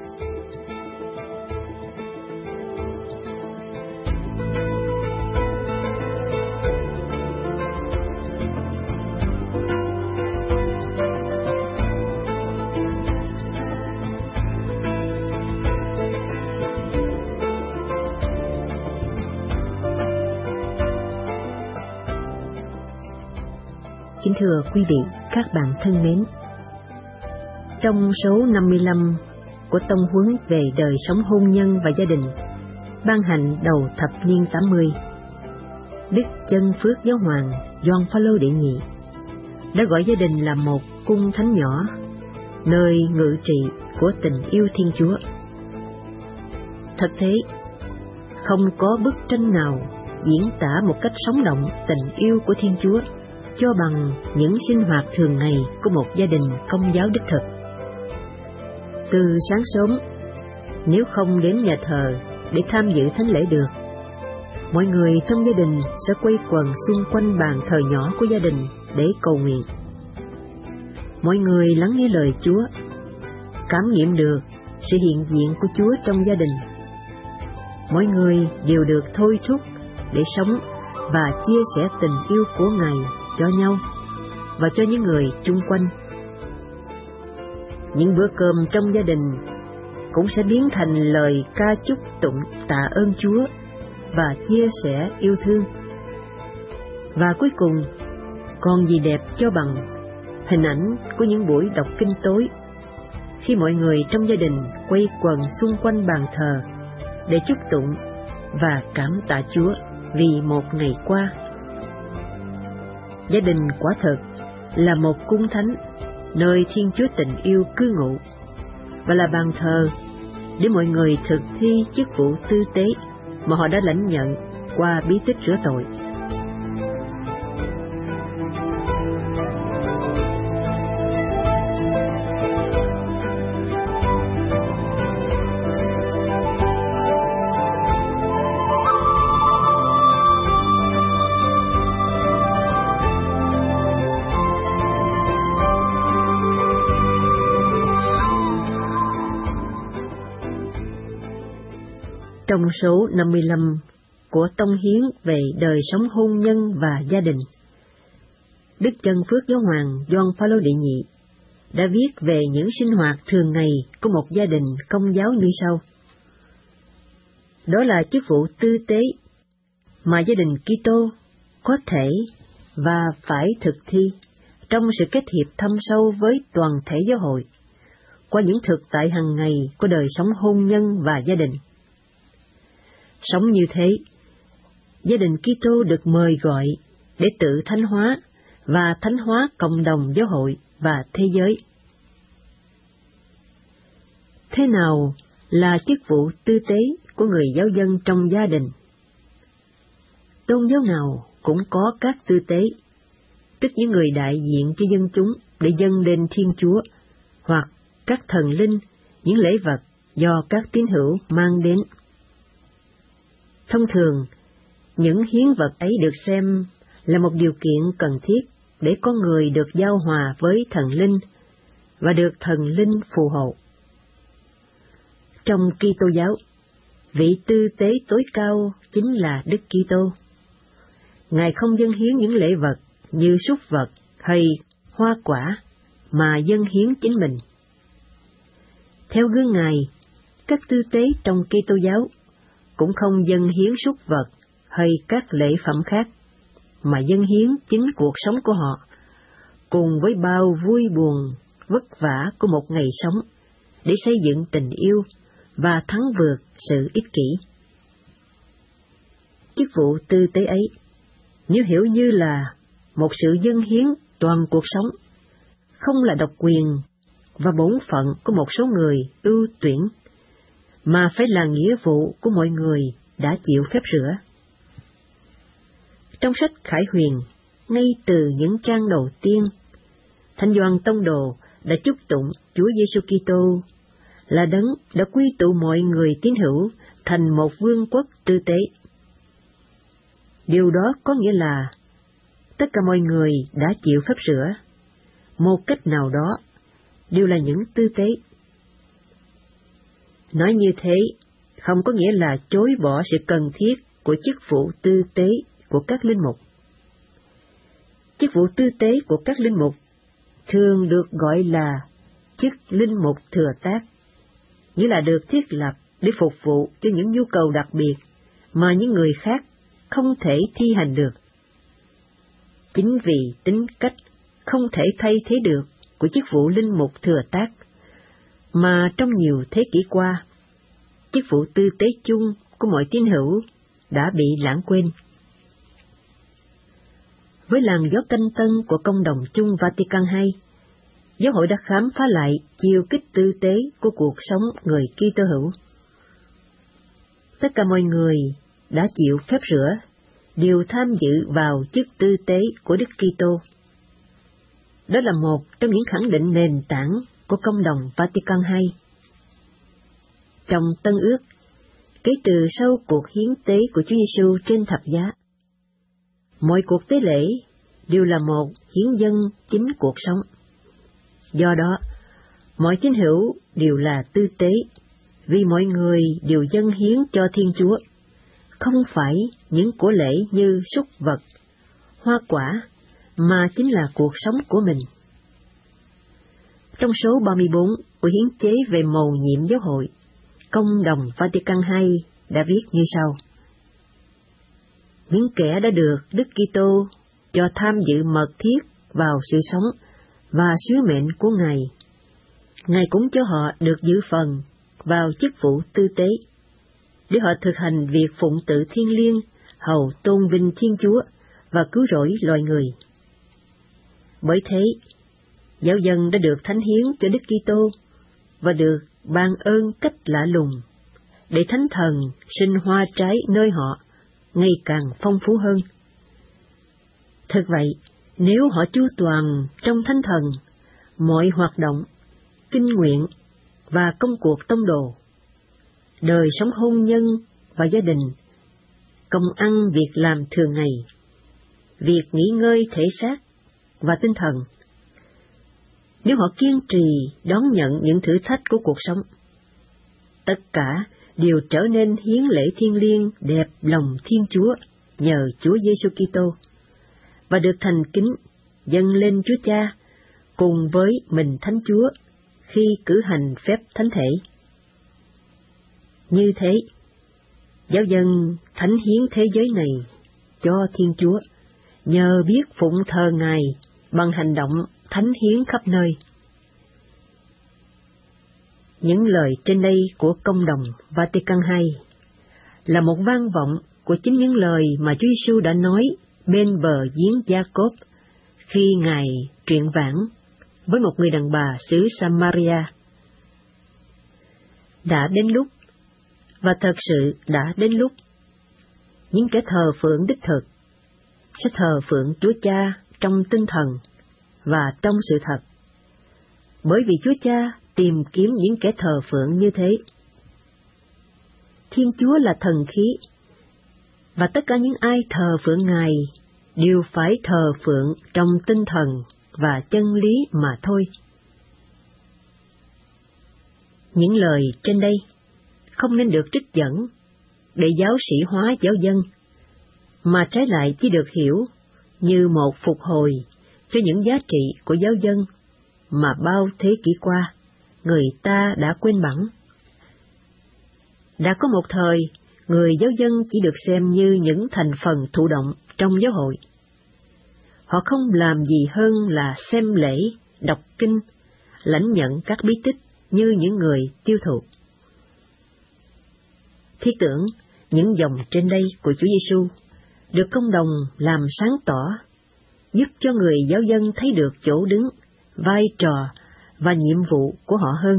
Kính thưa quý vị, các bạn thân mến, trong số năm mươi lăm của Tông huấn về đời sống hôn nhân và gia đình, ban hành đầu thập niên tám mươi, Đức Chân Phước Giáo Hoàng Gioan Phaolô đệ nhị đã gọi gia đình là một cung thánh nhỏ, nơi ngự trị của tình yêu Thiên Chúa. Thật thế, không có bức tranh nào diễn tả một cách sống động tình yêu của Thiên Chúa cho bằng những sinh hoạt thường ngày của một gia đình Công giáo đích thực. Từ sáng sớm, nếu không đến nhà thờ để tham dự thánh lễ được, mọi người trong gia đình sẽ quây quần xung quanh bàn thờ nhỏ của gia đình để cầu nguyện. Mọi người lắng nghe lời Chúa, cảm nghiệm được sự hiện diện của Chúa trong gia đình. Mọi người đều được thôi thúc để sống và chia sẻ tình yêu của Ngài cho nhau và cho những người chung quanh. Những bữa cơm trong gia đình cũng sẽ biến thành lời ca chúc tụng tạ ơn Chúa và chia sẻ yêu thương. Và cuối cùng, còn gì đẹp cho bằng hình ảnh của những buổi đọc kinh tối, khi mọi người trong gia đình quây quần xung quanh bàn thờ để chúc tụng và cảm tạ Chúa vì một ngày qua. Gia đình quả thực là một cung thánh, nơi Thiên Chúa tình yêu cư ngụ, và là bàn thờ để mọi người thực thi chức vụ tư tế mà họ đã lãnh nhận qua bí tích rửa tội. Trong số năm mươi lăm của tông hiến về đời sống hôn nhân và gia đình, Đức Chân Phước Giáo hoàng Gioan Phaolô đệ nhị đã viết về những sinh hoạt thường ngày của một gia đình Công giáo như sau. Đó là chức vụ tư tế mà gia đình Kitô có thể và phải thực thi trong sự kết hiệp thâm sâu với toàn thể giáo hội, qua những thực tại hàng ngày của đời sống hôn nhân và gia đình. Sống như thế, gia đình Kitô được mời gọi để tự thánh hóa và thánh hóa cộng đồng giáo hội và thế giới. Thế nào là chức vụ tư tế của người giáo dân trong gia đình? Tôn giáo nào cũng có các tư tế, tức những người đại diện cho dân chúng để dâng lên Thiên Chúa, hoặc các thần linh, những lễ vật do các tín hữu mang đến. Thông thường, những hiến vật ấy được xem là một điều kiện cần thiết để con người được giao hòa với thần linh và được thần linh phù hộ. Trong Kitô giáo, vị tư tế tối cao chính là Đức Kitô. Ngài không dâng hiến những lễ vật như súc vật hay hoa quả, mà dâng hiến chính mình. Theo gương Ngài, các tư tế trong Kitô giáo cũng không dâng hiến súc vật hay các lễ phẩm khác, mà dâng hiến chính cuộc sống của họ, cùng với bao vui buồn, vất vả của một ngày sống, để xây dựng tình yêu và thắng vượt sự ích kỷ. Chức vụ tư tế ấy, nếu hiểu như là một sự dâng hiến toàn cuộc sống, không là độc quyền và bổn phận của một số người ưu tuyển, mà phải là nghĩa vụ của mọi người đã chịu phép rửa. Trong sách Khải Huyền, ngay từ những trang đầu tiên, Thánh Gioan Tông Đồ đã chúc tụng Chúa Giêsu Kitô là đấng đã quy tụ mọi người tín hữu thành một vương quốc tư tế. Điều đó có nghĩa là tất cả mọi người đã chịu phép rửa, một cách nào đó, đều là những tư tế. Nói như thế không có nghĩa là chối bỏ sự cần thiết của chức vụ tư tế của các linh mục. Chức vụ tư tế của các linh mục thường được gọi là chức linh mục thừa tác, nghĩa là được thiết lập để phục vụ cho những nhu cầu đặc biệt mà những người khác không thể thi hành được. Chính vì tính cách không thể thay thế được của chức vụ linh mục thừa tác, mà trong nhiều thế kỷ qua, chức vụ tư tế chung của mọi tín hữu đã bị lãng quên. Với làn gió canh tân của công đồng chung Vatican hai, giáo hội đã khám phá lại chiều kích tư tế của cuộc sống người Kitô hữu. Tất cả mọi người đã chịu phép rửa, đều tham dự vào chức tư tế của Đức Kitô. Đó là một trong những khẳng định nền tảng của công đồng Vatican hai. Trong Tân Ước, kể từ sau cuộc hiến tế của Chúa Giêsu trên thập giá, mọi cuộc tế lễ đều là một hiến dâng chính cuộc sống. Do đó, mọi tín hữu đều là tư tế, vì mọi người đều dâng hiến cho Thiên Chúa, không phải những của lễ như súc vật, hoa quả, mà chính là cuộc sống của mình. Trong số ba mươi bốn của hiến chế về mầu nhiệm giáo hội, công đồng Vatican hai đã viết như sau: những kẻ đã được Đức Kitô cho tham dự mật thiết vào sự sống và sứ mệnh của Ngài, Ngài cũng cho họ được giữ phần vào chức vụ tư tế, để họ thực hành việc phụng tự thiêng liêng, hầu tôn vinh Thiên Chúa và cứu rỗi loài người. Bởi thế, giáo dân đã được thánh hiến cho Đức Kitô và được ban ơn cách lạ lùng, để Thánh Thần sinh hoa trái nơi họ ngày càng phong phú hơn. Thật vậy, nếu họ chu toàn trong Thánh Thần, mọi hoạt động, kinh nguyện và công cuộc tông đồ, đời sống hôn nhân và gia đình, công ăn việc làm thường ngày, việc nghỉ ngơi thể xác và tinh thần, nếu họ kiên trì đón nhận những thử thách của cuộc sống, tất cả đều trở nên hiến lễ thiêng liêng đẹp lòng Thiên Chúa nhờ Chúa Giêsu Kitô, và được thành kính dâng lên Chúa Cha cùng với mình Thánh Chúa khi cử hành phép thánh thể. Như thế, giáo dân thánh hiến thế giới này cho Thiên Chúa, nhờ biết phụng thờ Ngài bằng hành động thánh hiến khắp nơi. Những lời trên đây của Công đồng Vatican hai là một vang vọng của chính những lời mà Chúa Giêsu đã nói bên bờ giếng Gia-cốp khi Ngài truyền vãng với một người đàn bà xứ Samaria. Đã đến lúc, và thật sự đã đến lúc, những kẻ thờ phượng đích thực sẽ thờ phượng Chúa Cha trong tinh thần và trong sự thật, bởi vì Chúa Cha tìm kiếm những kẻ thờ phượng như thế. Thiên Chúa là thần khí, và tất cả những ai thờ phượng Ngài đều phải thờ phượng trong tinh thần và chân lý mà thôi. Những lời trên đây không nên được trích dẫn để giáo sĩ hóa giáo dân, mà trái lại chỉ được hiểu như một phục hồi cho những giá trị của giáo dân mà bao thế kỷ qua người ta đã quên bẵng. Đã có một thời, người giáo dân chỉ được xem như những thành phần thụ động trong giáo hội. Họ không làm gì hơn là xem lễ, đọc kinh, lãnh nhận các bí tích như những người tiêu thụ. Thiết tưởng những dòng trên đây của Chúa Giêsu được Công đồng làm sáng tỏ, giúp cho người giáo dân thấy được chỗ đứng, vai trò và nhiệm vụ của họ hơn.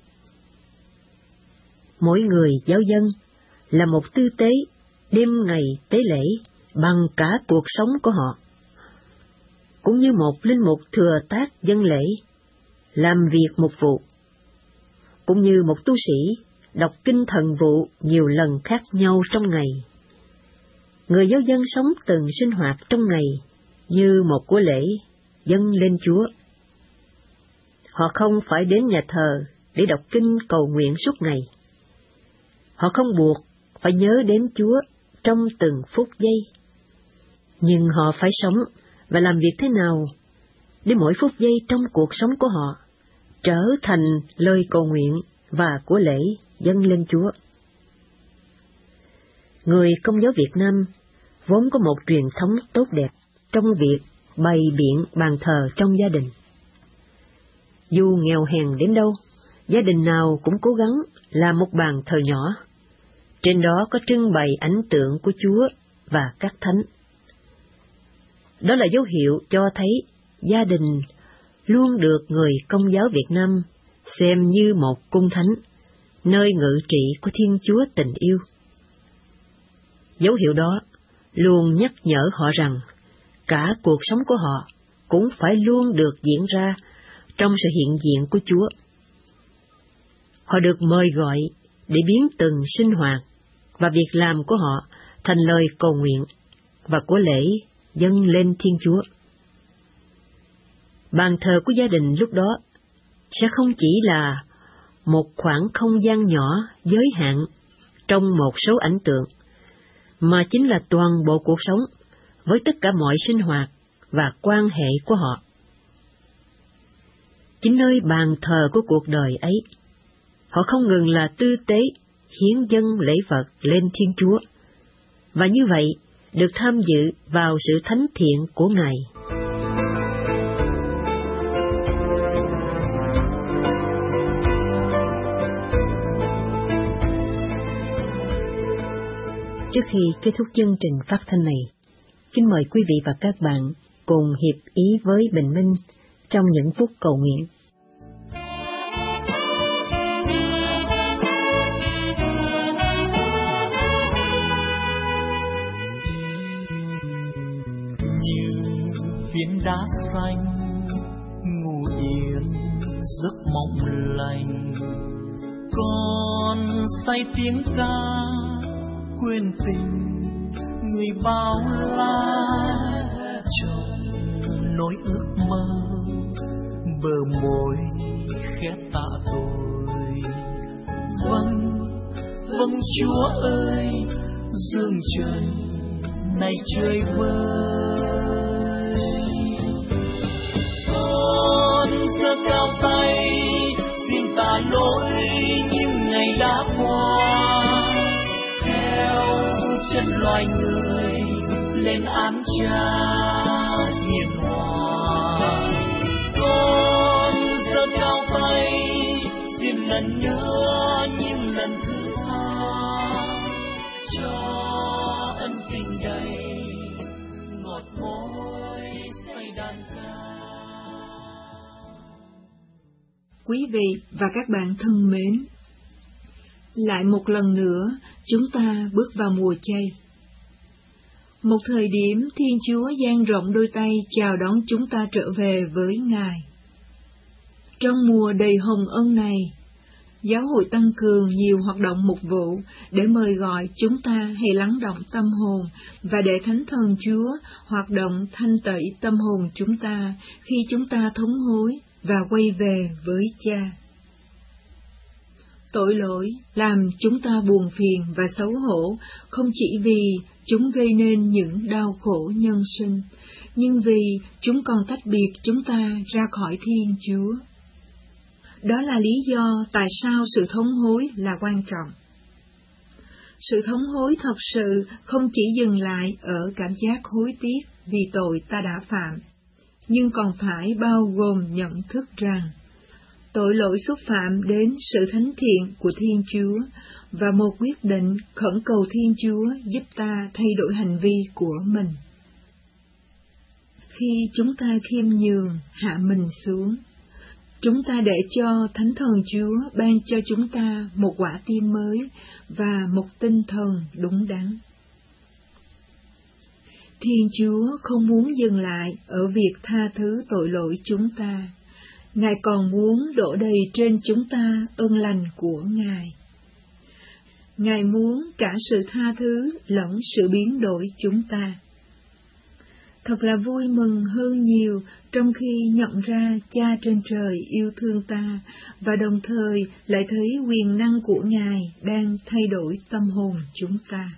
Mỗi người giáo dân là một tư tế đêm ngày tế lễ bằng cả cuộc sống của họ, cũng như một linh mục thừa tác dân lễ, làm việc mục vụ, cũng như một tu sĩ đọc kinh thần vụ nhiều lần khác nhau trong ngày. Người giáo dân sống từng sinh hoạt trong ngày như một của lễ dâng lên Chúa. Họ không phải đến nhà thờ để đọc kinh cầu nguyện suốt ngày. Họ không buộc phải nhớ đến Chúa trong từng phút giây. Nhưng họ phải sống và làm việc thế nào để mỗi phút giây trong cuộc sống của họ trở thành lời cầu nguyện và của lễ dâng lên Chúa. Người Công giáo Việt Nam vốn có một truyền thống tốt đẹp trong việc bày biện bàn thờ trong gia đình. Dù nghèo hèn đến đâu, gia đình nào cũng cố gắng làm một bàn thờ nhỏ. Trên đó có trưng bày ảnh tượng của Chúa và các thánh. Đó là dấu hiệu cho thấy gia đình luôn được người Công giáo Việt Nam xem như một cung thánh, nơi ngự trị của Thiên Chúa tình yêu. Dấu hiệu đó luôn nhắc nhở họ rằng cả cuộc sống của họ cũng phải luôn được diễn ra trong sự hiện diện của Chúa. Họ được mời gọi để biến từng sinh hoạt và việc làm của họ thành lời cầu nguyện và của lễ dâng lên Thiên Chúa. Bàn thờ của gia đình lúc đó sẽ không chỉ là một khoảng không gian nhỏ giới hạn trong một số ảnh tượng, mà chính là toàn bộ cuộc sống với tất cả mọi sinh hoạt và quan hệ của họ. Chính nơi bàn thờ của cuộc đời ấy, họ không ngừng là tư tế hiến dâng lễ vật lên Thiên Chúa, và như vậy được tham dự vào sự thánh thiện của Ngài. Trước khi kết thúc chương trình phát thanh này, kính mời quý vị và các bạn cùng hiệp ý với Bình Minh trong những phút cầu nguyện. đá xanh, ngủ yên giấc mộng lành. Con say tiếng ca quên tình người bao la, trong nỗi ước mơ bờ môi khẽ tạ tôi. Vâng, vâng Chúa ơi, dương trời này chơi vơi. Con giơ cao tay xin tạ lỗi những ngày đã qua, theo chân loài người lên án cha hiền hòa. Con giơ cao tay xin lần nữa những lần thứ tha, cho ân tình đầy ngọt môi say đàn ca. Quý vị và các bạn thân mến, lại một lần nữa chúng ta bước vào mùa chay. Một thời điểm Thiên Chúa dang rộng đôi tay chào đón chúng ta trở về với Ngài. Trong mùa đầy hồng ân này, Giáo hội tăng cường nhiều hoạt động mục vụ để mời gọi chúng ta hãy lắng động tâm hồn và để Thánh Thần Chúa hoạt động thanh tẩy tâm hồn chúng ta khi chúng ta thống hối và quay về với Cha. Tội lỗi làm chúng ta buồn phiền và xấu hổ không chỉ vì chúng gây nên những đau khổ nhân sinh, nhưng vì chúng còn tách biệt chúng ta ra khỏi Thiên Chúa. Đó là lý do tại sao sự thống hối là quan trọng. Sự thống hối thật sự không chỉ dừng lại ở cảm giác hối tiếc vì tội ta đã phạm, nhưng còn phải bao gồm nhận thức rằng tội lỗi xúc phạm đến sự thánh thiện của Thiên Chúa và một quyết định khẩn cầu Thiên Chúa giúp ta thay đổi hành vi của mình. Khi chúng ta khiêm nhường hạ mình xuống, chúng ta để cho Thánh Thần Chúa ban cho chúng ta một quả tim mới và một tinh thần đúng đắn. Thiên Chúa không muốn dừng lại ở việc tha thứ tội lỗi chúng ta. Ngài còn muốn đổ đầy trên chúng ta ơn lành của Ngài. Ngài muốn cả sự tha thứ lẫn sự biến đổi chúng ta. Thật là vui mừng hơn nhiều trong khi nhận ra Cha trên trời yêu thương ta và đồng thời lại thấy quyền năng của Ngài đang thay đổi tâm hồn chúng ta.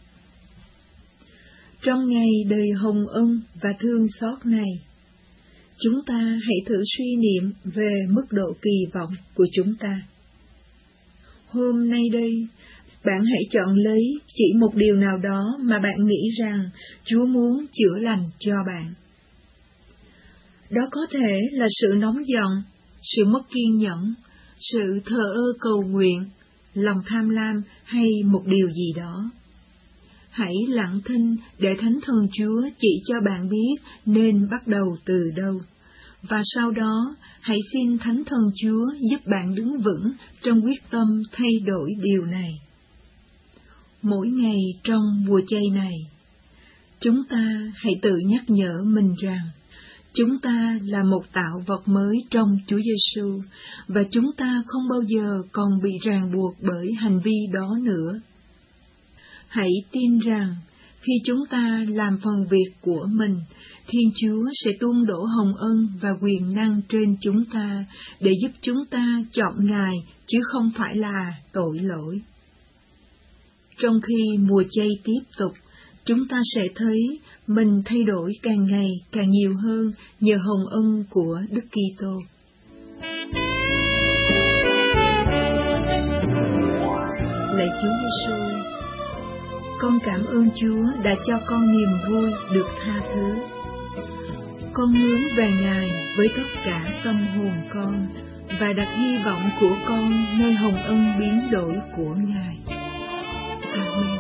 Trong ngày đầy hồng ân và thương xót này, chúng ta hãy thử suy niệm về mức độ kỳ vọng của chúng ta. Hôm nay đây, bạn hãy chọn lấy chỉ một điều nào đó mà bạn nghĩ rằng Chúa muốn chữa lành cho bạn. Đó có thể là sự nóng giận, sự mất kiên nhẫn, sự thờ ơ cầu nguyện, lòng tham lam hay một điều gì đó. Hãy lặng thinh để Thánh Thần Chúa chỉ cho bạn biết nên bắt đầu từ đâu. Và sau đó, hãy xin Thánh Thần Chúa giúp bạn đứng vững trong quyết tâm thay đổi điều này. Mỗi ngày trong mùa chay này, chúng ta hãy tự nhắc nhở mình rằng chúng ta là một tạo vật mới trong Chúa Giêsu và chúng ta không bao giờ còn bị ràng buộc bởi hành vi đó nữa. Hãy tin rằng khi chúng ta làm phần việc của mình, Thiên Chúa sẽ tuôn đổ hồng ân và quyền năng trên chúng ta để giúp chúng ta chọn Ngài chứ không phải là tội lỗi. Trong khi mùa chay tiếp tục, chúng ta sẽ thấy mình thay đổi càng ngày càng nhiều hơn nhờ hồng ân của Đức Kitô. Lạy Chúa Giêsu, con cảm ơn Chúa đã cho con niềm vui được tha thứ. Con hướng về Ngài với tất cả tâm hồn con và đặt hy vọng của con nơi hồng ân biến đổi của Ngài. Amen.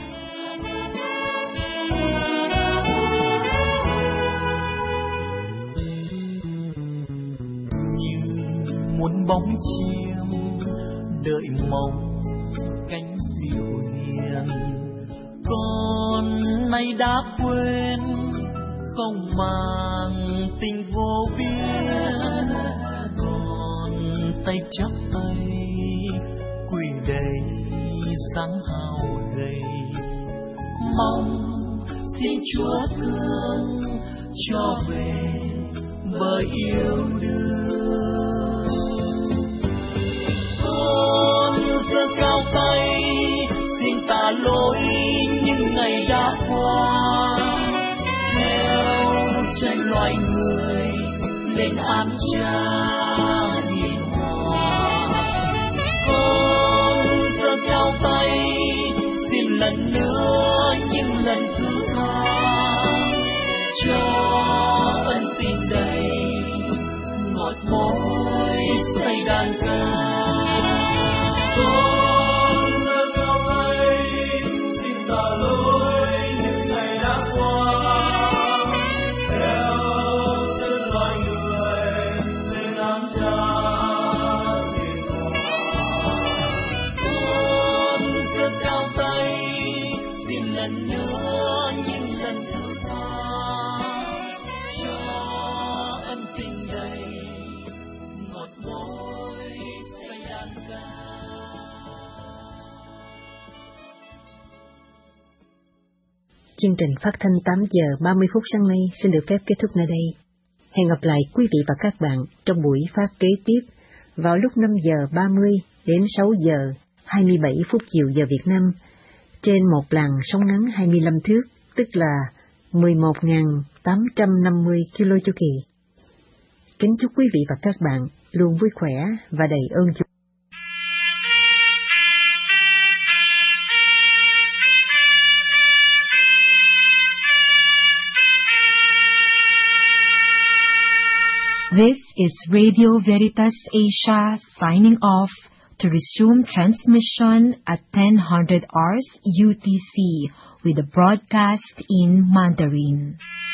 Như muốn bóng chiêm đợi mong cánh diệu hiền, con nay đã quên không mang tình vô biên, còn tay chắp tay quỳ đầy dáng hao gầy, mong xin Chúa thương cho về bờ yêu đương. Con giơ cao tay xin tạ lỗi những ngày đã qua, theo tranh loài người lên an cha hiền hòa. Con giơ cao tay xin lần nữa những lần thứ tha, cho ân tình đầy ngọt môi say đàn ca. Con giơ cao tay xin tạ lỗi những ngày đã qua, theo chân loài người lên ám cha hiền hòa. Con giơ cao tay xin lần nữa những lần thứ tha, cho ân tình đầy ngọt môi say đàn ca. Chương trình phát thanh tám giờ ba mươi phút sáng nay xin được phép kết thúc nơi đây. Hẹn gặp lại quý vị và các bạn trong buổi phát kế tiếp vào lúc năm giờ ba mươi đến sáu giờ hai mươi bảy phút chiều giờ Việt Nam trên một làn sóng ngắn hai mươi lăm thước, tức là mười một nghìn tám trăm năm mươi ki lô chu kỳ. Kính chúc quý vị và các bạn luôn vui khỏe và đầy ơn Chúa. This is Radio Veritas Asia signing off to resume transmission at ten hundred hours U T C with the broadcast in Mandarin.